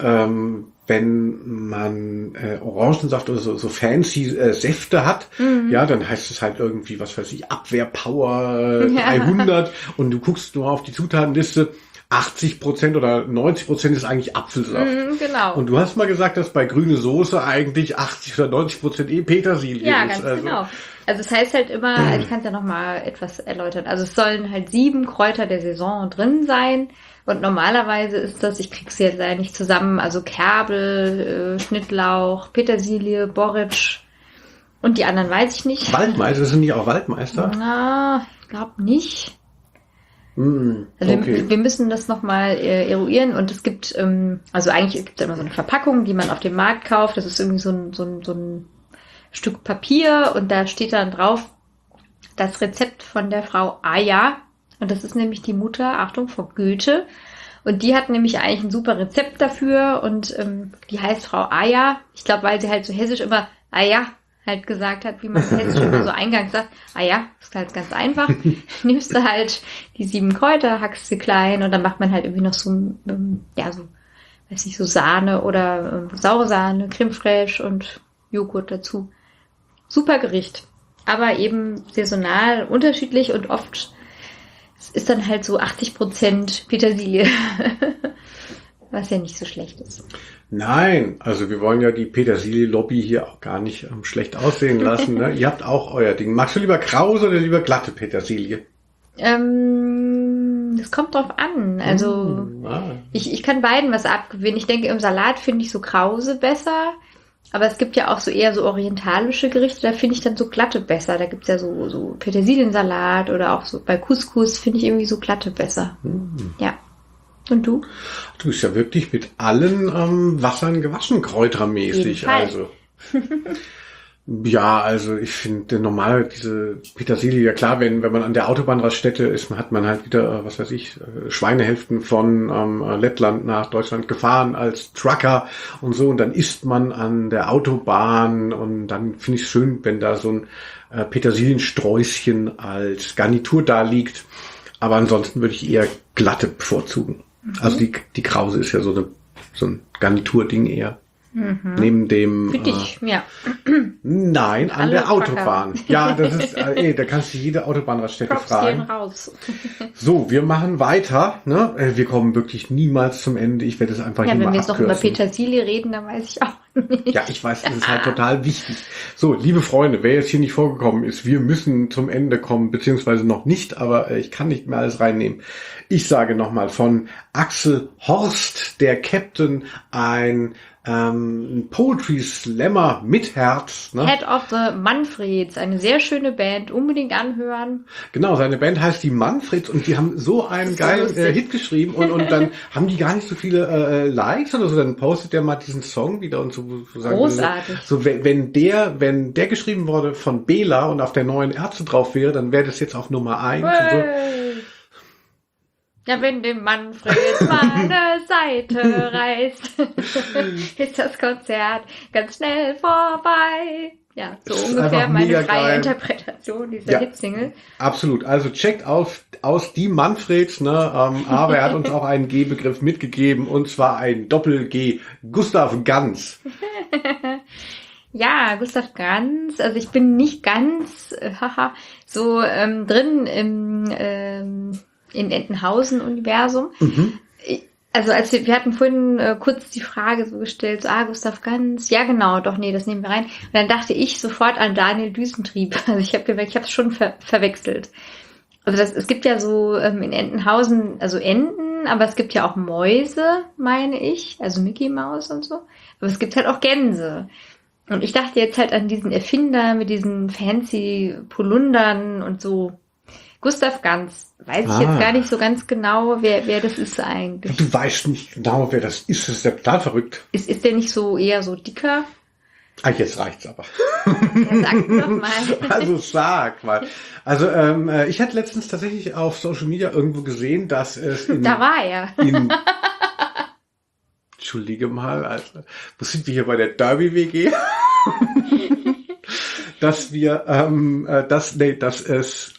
wenn man Orangensaft oder so fancy Säfte hat, ja, dann heißt es halt irgendwie, was weiß ich, Abwehrpower 300 und du guckst nur auf die Zutatenliste, 80% oder 90% ist eigentlich Apfelsaft. Genau. Und du hast mal gesagt, dass bei grüne Soße eigentlich 80 oder 90% Petersilie ja, ist. Ganz genau. Also es heißt halt immer, ich kann es ja nochmal etwas erläutern, also es sollen halt 7 Kräuter der Saison drin sein und normalerweise ist das, ich krieg's jetzt leider nicht zusammen, also Kerbel, Schnittlauch, Petersilie, Borretsch und die anderen weiß ich nicht. Waldmeister, sind die auch Waldmeister? Na, ich glaube nicht. Also okay. wir müssen das nochmal eruieren und es gibt, also eigentlich gibt es immer so eine Verpackung, die man auf dem Markt kauft, das ist irgendwie so ein Stück Papier und da steht dann drauf das Rezept von der Frau Aya und das ist nämlich die Mutter, Achtung, von Goethe und die hat nämlich eigentlich ein super Rezept dafür und die heißt Frau Aya, ich glaube, weil sie halt so hessisch immer Aya halt gesagt hat, wie man hessisch immer so eingangs sagt, ist halt ganz einfach, nimmst du halt die 7 Kräuter, hackst sie klein und dann macht man halt irgendwie noch so, weiß nicht, so Sahne oder saure Sahne, Creme fraiche und Joghurt dazu. Super Gericht, aber eben saisonal unterschiedlich und oft ist dann halt so 80% Petersilie, was ja nicht so schlecht ist. Nein, also wir wollen ja die Petersilie-Lobby hier auch gar nicht schlecht aussehen lassen. Ne? Ihr habt auch euer Ding. Magst du lieber krause oder lieber glatte Petersilie? Das kommt drauf an. Also ich kann beiden was abgewinnen. Ich denke, im Salat finde ich so krause besser. Aber es gibt ja auch so eher so orientalische Gerichte, da finde ich dann so glatte besser. Da gibt's ja so Petersiliensalat oder auch so bei Couscous finde ich irgendwie so glatte besser. Ja. Und du? Du bist ja wirklich mit allen Wassern gewaschen, kräutermäßig. Also. Ja, also ich finde normal diese Petersilie, ja klar, wenn man an der Autobahnraststätte ist, hat man halt wieder, was weiß ich, Schweinehälften von Lettland nach Deutschland gefahren als Trucker und so und dann isst man an der Autobahn und dann finde ich es schön, wenn da so ein Petersiliensträußchen als Garnitur da liegt, aber ansonsten würde ich eher glatte bevorzugen. Also die Krause ist ja so ein Garniturding eher. Neben dem... Für dich, ja. Nein, an der Autobahn. Ja, das ist, da kannst du jede Autobahnraststätte fragen. Gehen raus. So, wir machen weiter. Ne? Wir kommen wirklich niemals zum Ende. Ich werde es einfach hier mal abkürzen. Wenn wir jetzt noch über Petersilie reden, dann weiß ich auch nicht. Ja, ich weiß, das ist halt total wichtig. So, liebe Freunde, wer jetzt hier nicht vorgekommen ist, wir müssen zum Ende kommen, beziehungsweise noch nicht, aber ich kann nicht mehr alles reinnehmen. Ich sage nochmal von Axel Horst, der Captain, ein Poetry Slammer mit Herz. Ne? Head of the Manfreds, eine sehr schöne Band, unbedingt anhören. Genau, seine Band heißt die Manfreds und die haben so einen geilen Hit geschrieben und dann haben die gar nicht so viele Likes oder so, dann postet der mal diesen Song wieder und so. Großartig. So, wenn der geschrieben wurde von Bela und auf der neuen Ärzte drauf wäre, dann wäre das jetzt auf Nummer 1. Ja, wenn dem Manfred meine Seite reißt, ist das Konzert ganz schnell vorbei. Ja, so ungefähr meine freie Interpretation dieser Hitsingle. Absolut. Also checkt aus die Manfreds, ne? Aber er hat uns auch einen G-Begriff mitgegeben und zwar ein Doppel-G. Gustav Ganz. Ja, Gustav Ganz. Also ich bin nicht ganz so drin im Entenhausen-Universum. Also wir hatten vorhin kurz die Frage so gestellt, so, Gustav Ganz, ja genau, doch nee, das nehmen wir rein. Und dann dachte ich sofort an Daniel Düsentrieb. Also ich habe es schon verwechselt. Also es gibt ja so in Entenhausen, also Enten, aber es gibt ja auch Mäuse, meine ich, also Mickey Maus und so. Aber es gibt halt auch Gänse. Und ich dachte jetzt halt an diesen Erfinder mit diesen fancy Polundern und so. Gustav Ganz, weiß ich jetzt gar nicht so ganz genau, wer das ist eigentlich. Du weißt nicht genau, wer das ist. Das ist ja total verrückt. Ist der nicht so eher so dicker? Jetzt reicht's aber. Ja, sag doch mal. Also sag mal. Also ich hatte letztens tatsächlich auf Social Media irgendwo gesehen, dass es da war er. entschuldige mal, also, wo sind wir hier bei der Derby-WG? Dass wir, dass es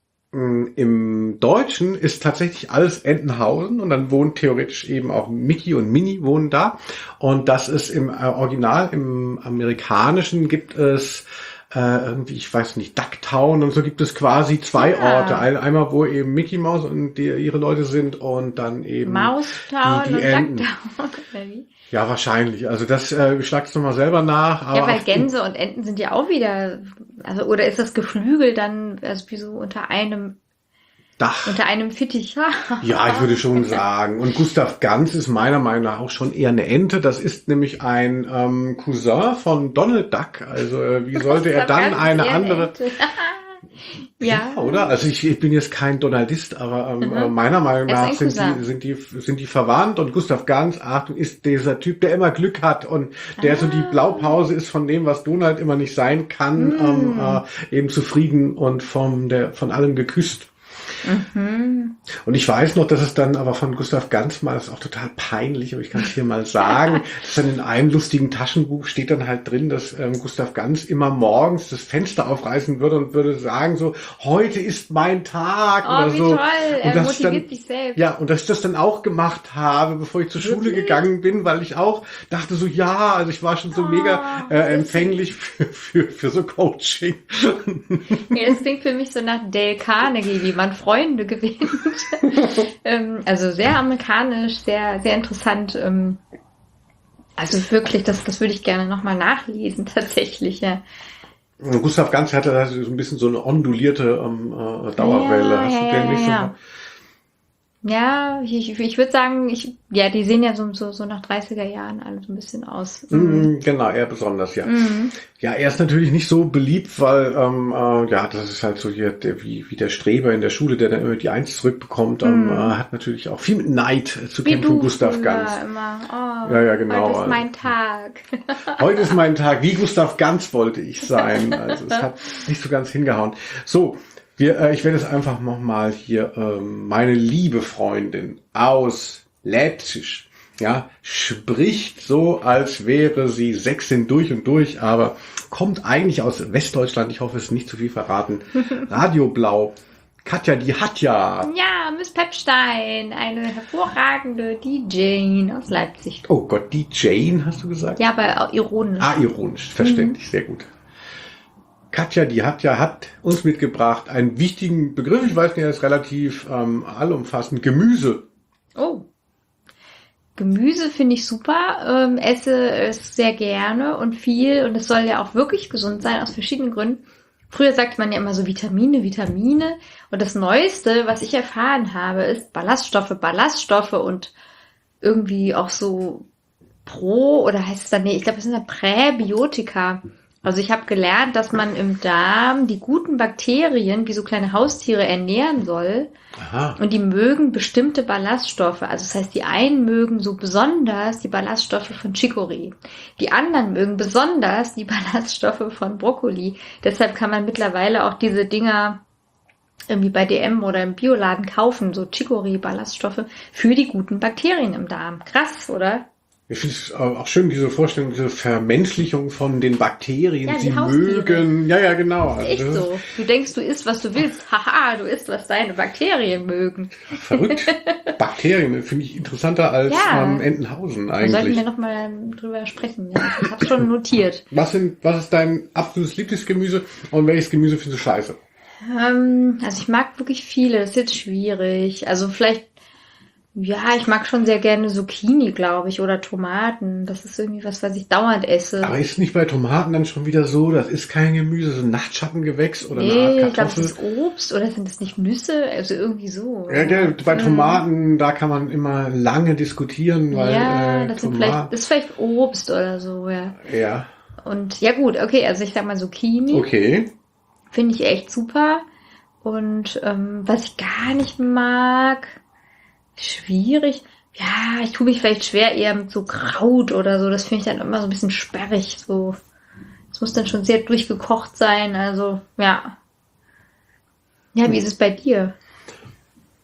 im Deutschen ist tatsächlich alles Entenhausen und dann wohnt theoretisch eben auch Mickey und Minnie wohnen da. Und das ist im Original, im Amerikanischen gibt es irgendwie, ich weiß nicht, Ducktown und so gibt es quasi zwei Orte. Einmal, wo eben Mickey Mouse und ihre Leute sind und dann eben Mousetown die und Enten. Ducktown. Oder wie? Ja, wahrscheinlich. Also das schlagst du mal selber nach. Aber Ja, weil Gänse und Enten sind ja auch wieder, also oder ist das Geflügel dann, also wie so unter einem Dach. Fittich? Ja, ich würde schon sagen. Und Gustav Gans ist meiner Meinung nach auch schon eher eine Ente. Das ist nämlich ein Cousin von Donald Duck. Also wie sollte er dann eine andere... Ja, oder? Also ich bin jetzt kein Donaldist, aber meiner Meinung nach sind die verwandt und Gustav Gans, Achtung, ist dieser Typ, der immer Glück hat und der so die Blaupause ist von dem, was Donald immer nicht sein kann, eben zufrieden und von allem geküsst. Und ich weiß noch, dass es dann aber von Gustav Gans mal, das ist auch total peinlich, aber ich kann es hier mal sagen, dass dann in einem lustigen Taschenbuch steht dann halt drin, dass Gustav Gans immer morgens das Fenster aufreißen würde und würde sagen so, heute ist mein Tag oder wie so. Toll. Und er motiviert sich selbst. Ja, und dass ich das dann auch gemacht habe, bevor ich zur Schule gegangen bin, weil ich auch dachte so, ja, also ich war schon so mega empfänglich für so Coaching. Ja, das klingt für mich so nach Dale Carnegie, wie man Freunde gewinnt. Also sehr amerikanisch, sehr, sehr interessant. Also wirklich, das würde ich gerne nochmal nachlesen, tatsächlich, ja. Gustav Gans hatte da so ein bisschen so eine ondulierte Dauerwelle. Hast du den nicht so? Ja, ich würde sagen, die sehen ja so nach 30er Jahren alle so ein bisschen aus. Genau, er besonders, ja. Ja, er ist natürlich nicht so beliebt, weil, das ist halt so hier wie der Streber in der Schule, der dann immer die Eins zurückbekommt, hat natürlich auch viel mit Neid zu kämpfen, Gustav Gans. Immer. Ja, genau. Heute ist mein Tag. Heute ist mein Tag. Wie Gustav Gans wollte ich sein. Also es hat nicht so ganz hingehauen. So. Ich werde es einfach nochmal hier, meine liebe Freundin aus Leipzig, ja, spricht so, als wäre sie 16 durch und durch, aber kommt eigentlich aus Westdeutschland, ich hoffe, es ist nicht zu viel verraten. Radio Blau. Katja, die hat ja... Ja, Miss Pepstein, eine hervorragende DJ aus Leipzig. Oh Gott, DJ, hast du gesagt? Ja, aber ironisch. Ironisch, verständlich, sehr gut. Katja, die hat uns mitgebracht einen wichtigen Begriff, ich weiß nicht, er ist relativ allumfassend, Gemüse. Oh, Gemüse finde ich super, esse es sehr gerne und viel und es soll ja auch wirklich gesund sein, aus verschiedenen Gründen. Früher sagte man ja immer so Vitamine und das Neueste, was ich erfahren habe, ist Ballaststoffe und irgendwie auch so oder heißt es dann, nee, ich glaube, es sind ja Präbiotika. Also ich habe gelernt, dass man im Darm die guten Bakterien wie so kleine Haustiere ernähren soll. Aha. Und die mögen bestimmte Ballaststoffe. Also das heißt, die einen mögen so besonders die Ballaststoffe von Chicorée. Die anderen mögen besonders die Ballaststoffe von Brokkoli. Deshalb kann man mittlerweile auch diese Dinger irgendwie bei DM oder im Bioladen kaufen, so Chicorée-Ballaststoffe für die guten Bakterien im Darm. Krass, oder? Ich finde es auch schön, diese Vorstellung, diese Vermenschlichung von den Bakterien, ja, sie Haustiere. Mögen. Ja, genau. Das ist echt so. Du denkst, du isst, was du willst. Haha, du isst, was deine Bakterien mögen. Verrückt. Bakterien finde ich interessanter als Entenhausen eigentlich. Da sollten wir nochmal drüber sprechen. Ja. Ich habe schon notiert. Was ist dein absolutes Lieblingsgemüse und welches Gemüse findest du scheiße? Also ich mag wirklich viele. Das ist jetzt schwierig. Also vielleicht ich mag schon sehr gerne Zucchini, glaube ich, oder Tomaten. Das ist irgendwie was ich dauernd esse. Aber ist nicht bei Tomaten dann schon wieder so, das ist kein Gemüse, so ein Nachtschattengewächs oder eine Art Kartoffel? Ich glaube, das ist Obst oder sind das nicht Nüsse? Also irgendwie so. Ja, bei Tomaten, da kann man immer lange diskutieren, weil das ist vielleicht Obst oder so, ja. Ja. Und ja gut, okay, also ich sag mal Zucchini. Okay. Finde ich echt super. Und was ich gar nicht mag... Schwierig. Ja, ich tue mich vielleicht schwer eher mit so Kraut oder so. Das finde ich dann immer so ein bisschen sperrig. So, es muss dann schon sehr durchgekocht sein. Also, ja. Ja, wie ist es bei dir?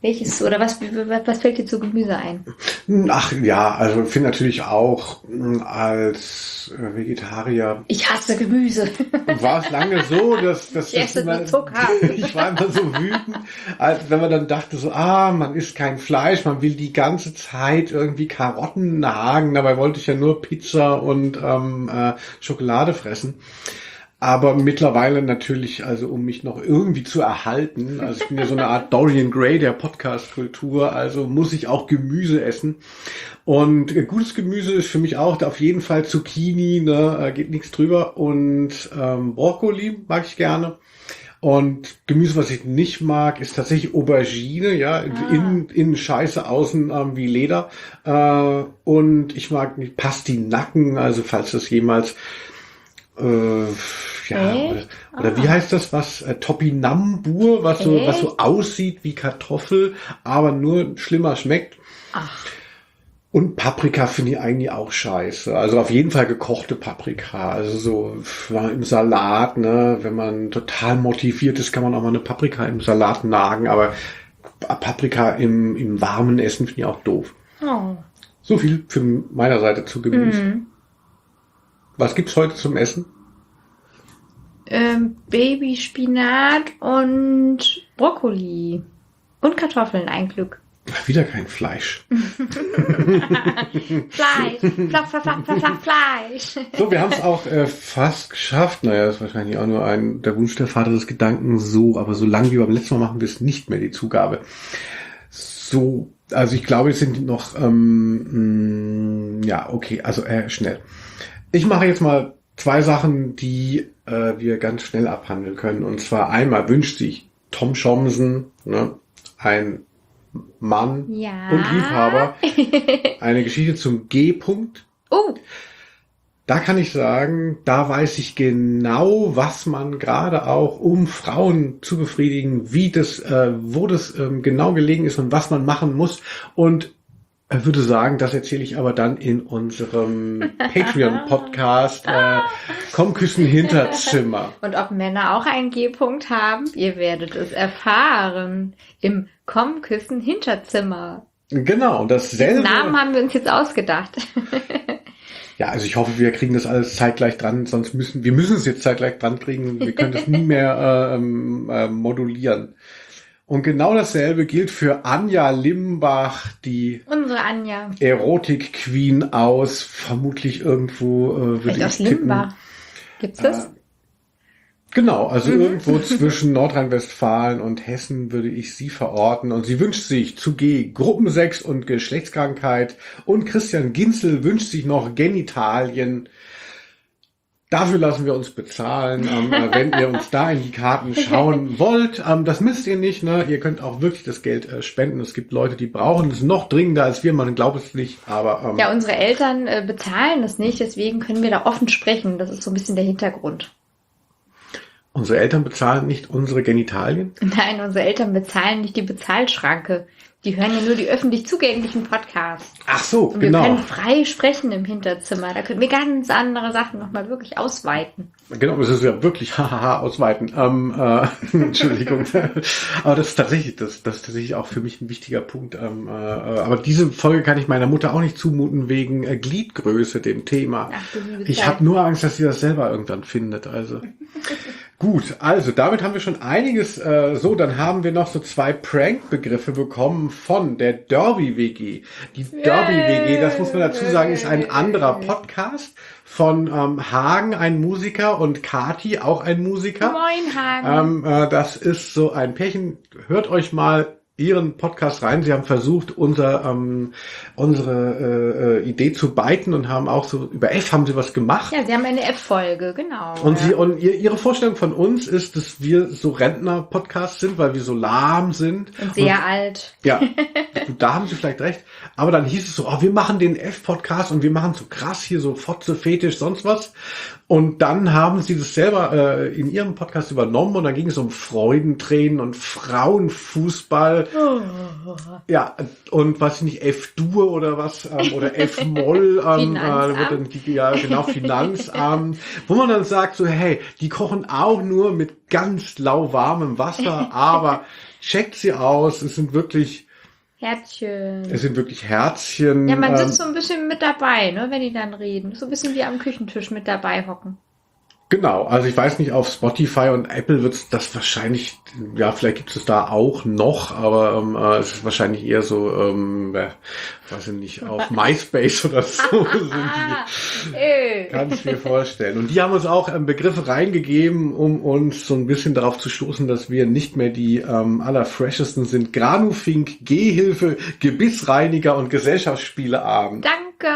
Welches, oder was fällt dir zu Gemüse ein? Ach ja, also ich finde natürlich auch als Vegetarier. Ich hasse Gemüse. War es lange so, dass Ich esse nur Zucker. ich war immer so wütend, als wenn man dann dachte so, man isst kein Fleisch, man will die ganze Zeit irgendwie Karotten nagen, dabei wollte ich ja nur Pizza und Schokolade fressen. Aber mittlerweile natürlich, also um mich noch irgendwie zu erhalten, also ich bin ja so eine Art Dorian Gray der Podcast-Kultur, also muss ich auch Gemüse essen. Und gutes Gemüse ist für mich auch auf jeden Fall Zucchini, ne, geht nichts drüber. Und Brokkoli mag ich gerne. Und Gemüse, was ich nicht mag, ist tatsächlich Aubergine, ja, innen scheiße, außen wie Leder. Und ich mag nicht Pastinaken, also falls das jemals oder wie heißt das, was Topinambur, was so aussieht wie Kartoffel, aber nur schlimmer schmeckt. Ach. Und Paprika finde ich eigentlich auch scheiße. Also auf jeden Fall gekochte Paprika. Also so im Salat, ne, wenn man total motiviert ist, kann man auch mal eine Paprika im Salat nagen, aber Paprika im warmen Essen finde ich auch doof. Oh. So viel von meiner Seite zu Gemüse. Was gibt's heute zum Essen? Babyspinat und Brokkoli. Und Kartoffeln, ein Glück. Wieder kein Fleisch. Fleisch. Fleisch. So, wir haben es auch fast geschafft. Naja, das ist wahrscheinlich auch nur der Wunsch der Vater des Gedanken. So, aber so lange wie beim letzten Mal machen wir es nicht mehr, die Zugabe. So, also ich glaube, es sind noch, okay, also schnell. Ich mache jetzt mal 2 Sachen, die wir ganz schnell abhandeln können. Und zwar einmal wünscht sich Tom Schomsen, ne, ein Mann und Liebhaber, eine Geschichte zum G-Punkt. Oh. Da kann ich sagen, da weiß ich genau, was man gerade auch, um Frauen zu befriedigen, wo das genau gelegen ist und was man machen muss. Und ich würde sagen, das erzähle ich aber dann in unserem Patreon-Podcast Komm küssen Hinterzimmer. Und ob Männer auch einen G-Punkt haben, ihr werdet es erfahren im Komm küssen Hinterzimmer. Genau, und dasselbe. Den Namen haben wir uns jetzt ausgedacht. Ja, also ich hoffe, wir kriegen das alles zeitgleich dran, sonst müssen wir es jetzt zeitgleich dran kriegen. Wir können das nie mehr modulieren. Und genau dasselbe gilt für Anja Limbach, unsere Anja. Erotik-Queen aus, vermutlich irgendwo würde ich aus Limbach. Gibt's das? Genau, also irgendwo zwischen Nordrhein-Westfalen und Hessen würde ich sie verorten. Und sie wünscht sich zu G Gruppensex und Geschlechtskrankheit. Und Christian Ginzel wünscht sich noch Genitalien. Dafür lassen wir uns bezahlen, wenn ihr uns da in die Karten schauen wollt. Das müsst ihr nicht, ne? Ihr könnt auch wirklich das Geld spenden. Es gibt Leute, die brauchen es noch dringender als wir. Man glaubt es nicht, aber... ja, unsere Eltern bezahlen es nicht, deswegen können wir da offen sprechen. Das ist so ein bisschen der Hintergrund. Unsere Eltern bezahlen nicht unsere Genitalien? Nein, unsere Eltern bezahlen nicht die Bezahlschranke. Die hören ja nur die öffentlich zugänglichen Podcasts. Ach so, und genau. Wir können frei sprechen im Hinterzimmer. Da können wir ganz andere Sachen nochmal wirklich ausweiten. Genau, das ist ja wirklich ausweiten. Entschuldigung. Aber das ist tatsächlich auch für mich ein wichtiger Punkt. Aber diese Folge kann ich meiner Mutter auch nicht zumuten wegen Gliedgröße, dem Thema. Ach, ich habe nur Angst, dass sie das selber irgendwann findet. Also gut, also damit haben wir schon einiges. Dann haben wir noch so 2 Prank-Begriffe bekommen von der Derby-WG. Die Derby-WG, das muss man dazu sagen, ist ein anderer Podcast von Hagen, ein Musiker, und Kati, auch ein Musiker. Moin, Hagen. Das ist so ein Pärchen. Hört euch mal ihren Podcast rein. Sie haben versucht, unsere Idee zu beiten und haben auch so über F haben sie was gemacht. Ja, sie haben eine F-Folge, genau. Und ihre Vorstellung von uns ist, dass wir so Rentner-Podcasts sind, weil wir so lahm sind. Und sehr alt. Ja, da haben sie vielleicht recht. Aber dann hieß es so, wir machen den F-Podcast und wir machen so krass hier so Fotze, Fetisch, sonst was. Und dann haben sie das selber in ihrem Podcast übernommen und dann ging es um Freudentränen und Frauenfußball. Ja, und weiß ich nicht, F-Dur oder was, oder F-Moll, genau, Finanzamt, wo man dann sagt so, hey, die kochen auch nur mit ganz lauwarmem Wasser, aber checkt sie aus, es sind wirklich Herzchen. Herzchen. Ja, man sitzt so ein bisschen mit dabei, ne, wenn die dann reden. So ein bisschen wie am Küchentisch mit dabei hocken. Genau, also ich weiß nicht, auf Spotify und Apple wird es das wahrscheinlich, ja, vielleicht gibt es da auch noch, aber es ist wahrscheinlich eher so, weiß ich nicht, auf MySpace oder so. Kann ich mir vorstellen. Und die haben uns auch Begriffe reingegeben, um uns so ein bisschen darauf zu stoßen, dass wir nicht mehr die allerfreshesten sind. Granufink, Gehhilfe, Gebissreiniger und Gesellschaftsspieleabend. Danke!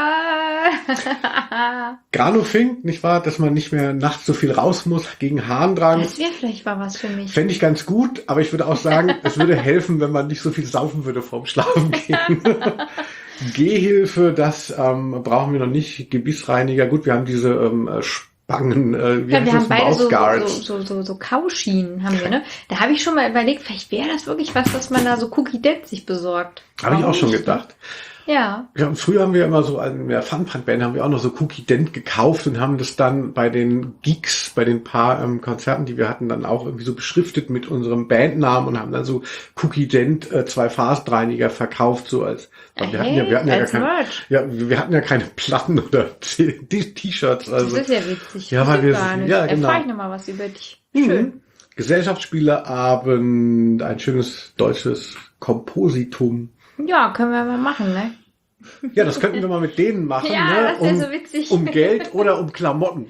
Granufink, nicht wahr, dass man nicht mehr nachts so viel raus muss gegen Harndrang. Das wäre vielleicht mal was für mich. Fände ich ganz gut, aber ich würde auch sagen, es würde helfen, wenn man nicht so viel saufen würde vorm Schlafen gehen. Gehhilfe, das brauchen wir noch nicht. Gebissreiniger, gut, wir haben diese Spangen, wir haben beide so Kauschienen haben wir, ne? Da habe ich schon mal überlegt, vielleicht wäre das wirklich was man da so Cookie Dent sich besorgt. Habe ich auch schon gedacht. Ja. Ja, und früher haben wir immer so, in der Funpunk-Band haben wir auch noch so Cookie Dent gekauft und haben das dann bei den Gigs, bei den paar Konzerten, die wir hatten, dann auch irgendwie so beschriftet mit unserem Bandnamen und haben dann so Cookie Dent 2-Phasenreiniger verkauft, so als, wir hatten ja keine Platten oder T-Shirts. Also. Das ist ja witzig. Ja, weil wir, ja, genau. Da frage ich nochmal was über dich. Schön. Gesellschaftsspieleabend, ein schönes deutsches Kompositum. Ja, können wir mal machen, ne? Ja, das könnten wir mal mit denen machen, ja, ne? Das wäre so witzig. Um Geld oder um Klamotten.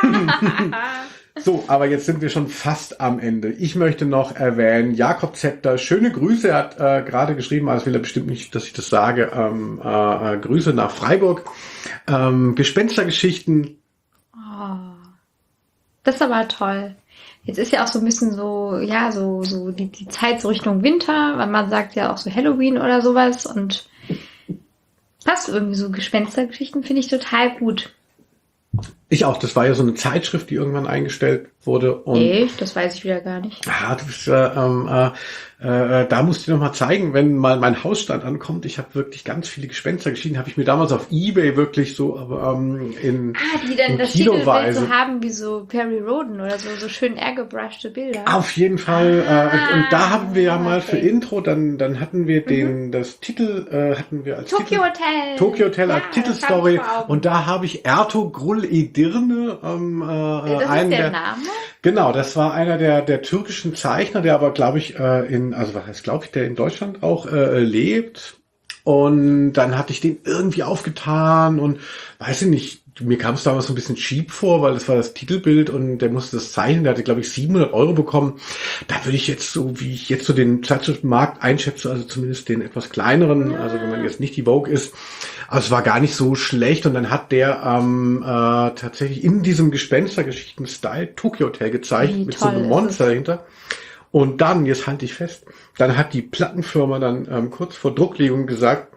So, aber jetzt sind wir schon fast am Ende. Ich möchte noch erwähnen, Jakob Zepter, schöne Grüße. Er hat gerade geschrieben, also will er bestimmt nicht, dass ich das sage, Grüße nach Freiburg. Gespenstergeschichten. Oh, das ist aber toll. Jetzt ist ja auch so ein bisschen so, ja, so die Zeit so Richtung Winter, weil man sagt ja auch so Halloween oder sowas und passt irgendwie so Gespenstergeschichten, finde ich total gut. Ich auch, das war ja so eine Zeitschrift, die irgendwann eingestellt wurde. Und echt? Das weiß ich wieder gar nicht. Du bist, da musst du dir noch mal zeigen, wenn mal mein Hausstand ankommt. Ich habe wirklich ganz viele Gespenstergeschichten, habe ich mir damals auf eBay wirklich so die dann das Titelbild so haben wie so Perry Rhodan oder so schön airgebrushte Bilder. Auf jeden Fall. Und da haben wir ja mal für Intro, dann hatten wir das Titel, hatten wir als Tokyo Hotel als Titelstory. Und da habe ich Erto Grull Edirne, das ist der Name? Genau, das war einer der türkischen Zeichner, der aber, glaube ich, der in Deutschland auch lebt. Und dann hatte ich den irgendwie aufgetan und weiß ich nicht, mir kam es damals so ein bisschen cheap vor, weil das war das Titelbild und der musste das zeichnen, der hatte, glaube ich, 700 € bekommen. Da würde ich jetzt so, wie ich jetzt so den Zeitschriftenmarkt einschätze, also zumindest den etwas kleineren, also wenn man jetzt nicht die Vogue ist, also es war gar nicht so schlecht und dann hat der tatsächlich in diesem Gespenstergeschichten-Style Tokyo Hotel gezeigt mit so einem Monster dahinter. Und dann, jetzt halte ich fest, dann hat die Plattenfirma dann kurz vor Drucklegung gesagt,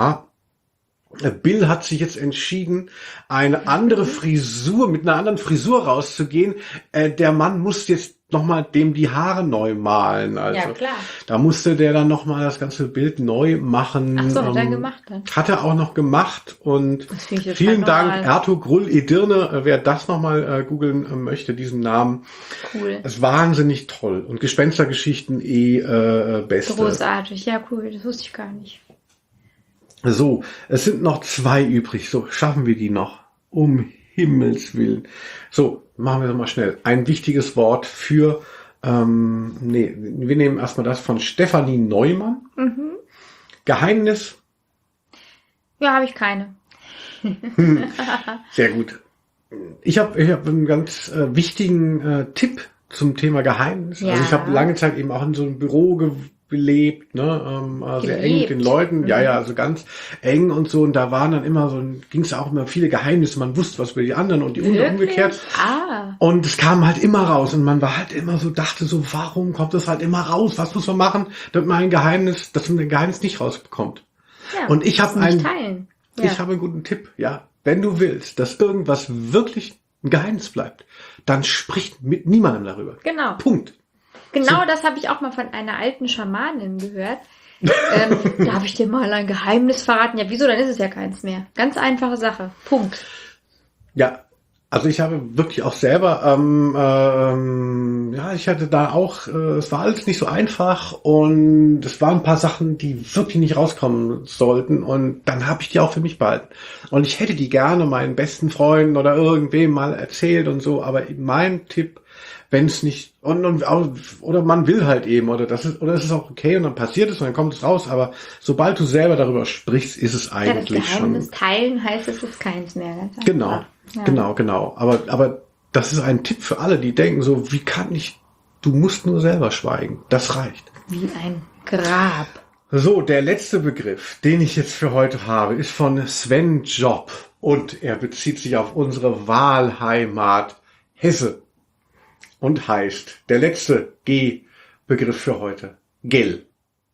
Bill hat sich jetzt entschieden, eine andere Frisur, mit einer anderen Frisur rauszugehen. Der Mann muss jetzt nochmal dem die Haare neu malen. Also, ja, klar. Da musste der dann nochmal das ganze Bild neu machen. Ach so, hat er gemacht dann. Hat er auch noch gemacht. Und vielen Dank, Erto Grull Edirne, wer das nochmal googeln möchte, diesen Namen. Cool. Das ist wahnsinnig toll. Und Gespenstergeschichten beste. Großartig, ja cool, das wusste ich gar nicht. So, es sind noch 2 übrig. So, schaffen wir die noch? Um Himmels Willen. So, machen wir doch mal schnell. Ein wichtiges Wort für, wir nehmen erstmal das von Stefanie Neumann. Mhm. Geheimnis. Ja, habe ich keine. Sehr gut. Ich hab einen ganz wichtigen Tipp zum Thema Geheimnis. Ja. Also ich habe lange Zeit eben auch in so einem Büro gelebt, ne, sehr eng mit den Leuten, ja, also ganz eng und so, und da waren dann immer so, ging es auch immer viele Geheimnisse, man wusste was über die anderen und die umgekehrt. Und es kam halt immer raus und man war halt immer so, dachte so, warum kommt das halt immer raus, was muss man machen, damit man ein Geheimnis nicht rausbekommt. Ja, und ich habe einen guten Tipp, ja, wenn du willst, dass irgendwas wirklich ein Geheimnis bleibt, dann spricht mit niemandem darüber. Genau. Punkt. Genau, das habe ich auch mal von einer alten Schamanin gehört. Darf ich dir mal ein Geheimnis verraten? Ja, wieso? Dann ist es ja keins mehr. Ganz einfache Sache. Punkt. Ja, also ich habe wirklich auch selber, ja, ich hatte da auch, es war alles nicht so einfach und es waren ein paar Sachen, die wirklich nicht rauskommen sollten und dann habe ich die auch für mich behalten. Und ich hätte die gerne meinen besten Freunden oder irgendwem mal erzählt und so, aber mein Tipp, wenn es nicht, oder man will halt eben, oder es ist auch okay und dann passiert es und dann kommt es raus, aber sobald du selber darüber sprichst, ist es eigentlich das Geheimnis schon. teilen heißt, es ist keins mehr. Ganz einfach. Genau, Ja. genau. Aber das ist ein Tipp für alle, die denken so, du musst nur selber schweigen. Das reicht. Wie ein Grab. So, der letzte Begriff, den ich jetzt für heute habe, ist von Sven Job und er bezieht sich auf unsere Wahlheimat Hesse und heißt, der letzte G-Begriff für heute, Gell.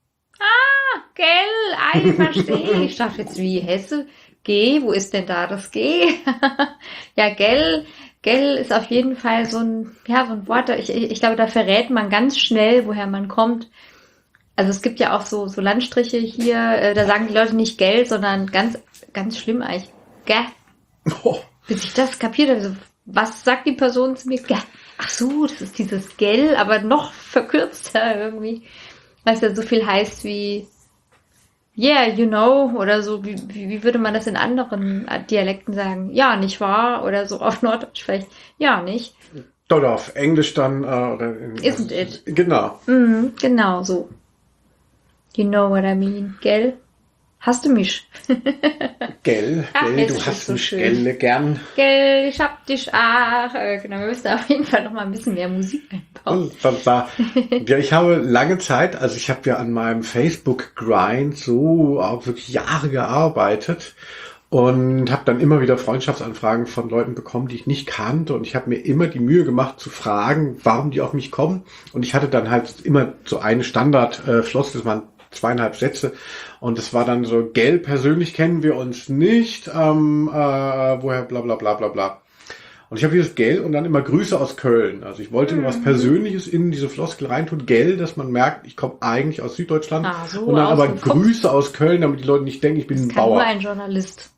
Gell, verstehe. Ich dachte jetzt wie Hesse. G, wo ist denn da das G? Ja, Gell ist auf jeden Fall so ein Wort. Ich glaube, da verrät man ganz schnell, woher man kommt. Also es gibt ja auch so Landstriche hier, da sagen die Leute nicht Gell, sondern ganz, ganz schlimm eigentlich. Gell. Oh. Bis ich das kapiert habe, so, was sagt die Person zu mir? Gell. Ach so, das ist dieses Gell, aber noch verkürzter irgendwie. Was ja so viel heißt wie yeah, you know, oder so, wie würde man das in anderen Dialekten sagen? Ja, nicht wahr? Oder so auf Norddeutsch vielleicht. Ja, nicht. Oder auf Englisch dann. Isn't it? Genau. Genau, so. You know what I mean, gell? Hast du mich? Gell, Ach, gell, jetzt du ist hast so mich schön. gelle gern. Gell, ich hab dich auch. Genau, wir müssen auf jeden Fall noch mal ein bisschen mehr Musik einbauen. Ja, ich habe lange Zeit, also ich habe ja an meinem Facebook-Grind so auch wirklich Jahre gearbeitet und habe dann immer wieder Freundschaftsanfragen von Leuten bekommen, die ich nicht kannte und ich habe mir immer die Mühe gemacht zu fragen, warum die auf mich kommen und ich hatte dann halt immer so eine Standardflosse, das waren 2,5 Sätze und das war dann so, gell, persönlich kennen wir uns nicht, woher bla bla bla bla bla. Und ich habe dieses Gell und dann immer Grüße aus Köln. Also ich wollte nur was Persönliches in diese Floskel reintun, Gell, dass man merkt, ich komme eigentlich aus Süddeutschland So, und dann aus aber dem Kopf. Grüße aus Köln, damit die Leute nicht denken, ich bin ein Das kann nur Bauer. ein Journalist.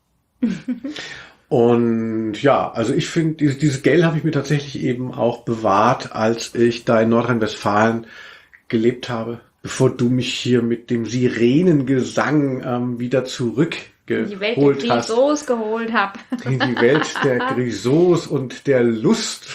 Und ja, also ich finde, dieses Gell habe ich mir tatsächlich eben auch bewahrt, als ich da in Nordrhein-Westfalen gelebt habe, bevor du mich hier mit dem Sirenengesang wieder Die Welt der zurückgeholt hast. Grisons geholt habe. In die Welt der Grisons und der Lust.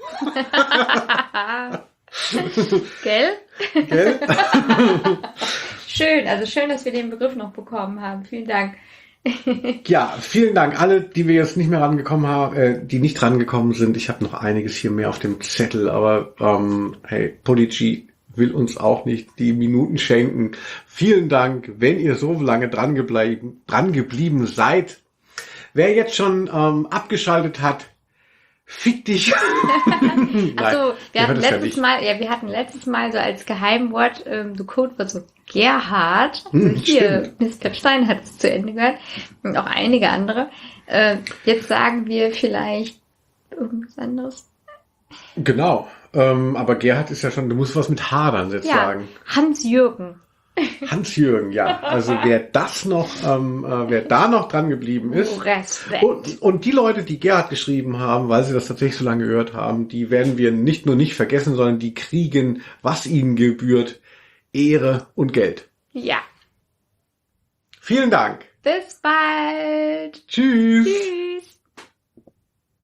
Gell? Gell? Schön, also schön, dass wir den Begriff noch bekommen haben. Vielen Dank. Ja, vielen Dank. Alle, die wir jetzt nicht mehr rangekommen haben, die nicht rangekommen sind. Ich habe noch einiges hier mehr auf dem Zettel, aber hey, Podigy will uns auch nicht die Minuten schenken. Vielen Dank, wenn ihr so lange dran geblieben seid. Wer jetzt schon abgeschaltet hat, fick dich. Achso, wir hatten Nein, wir hatten letztes Mal so als Geheimwort, so Codewort so Gerhard. Hier, stimmt. Miss Pepstein hat es zu Ende gehört. Und auch einige andere. Jetzt sagen wir vielleicht irgendwas anderes. Genau. Aber Gerhard ist ja schon, du musst was mit H dann jetzt sagen. Hans-Jürgen. Hans-Jürgen, ja. Also wer da noch dran geblieben ist. Respekt. Und die Leute, die Gerhard geschrieben haben, weil sie das tatsächlich so lange gehört haben, die werden wir nicht nur nicht vergessen, sondern die kriegen, was ihnen gebührt, Ehre und Geld. Ja. Vielen Dank. Bis bald. Tschüss. Tschüss.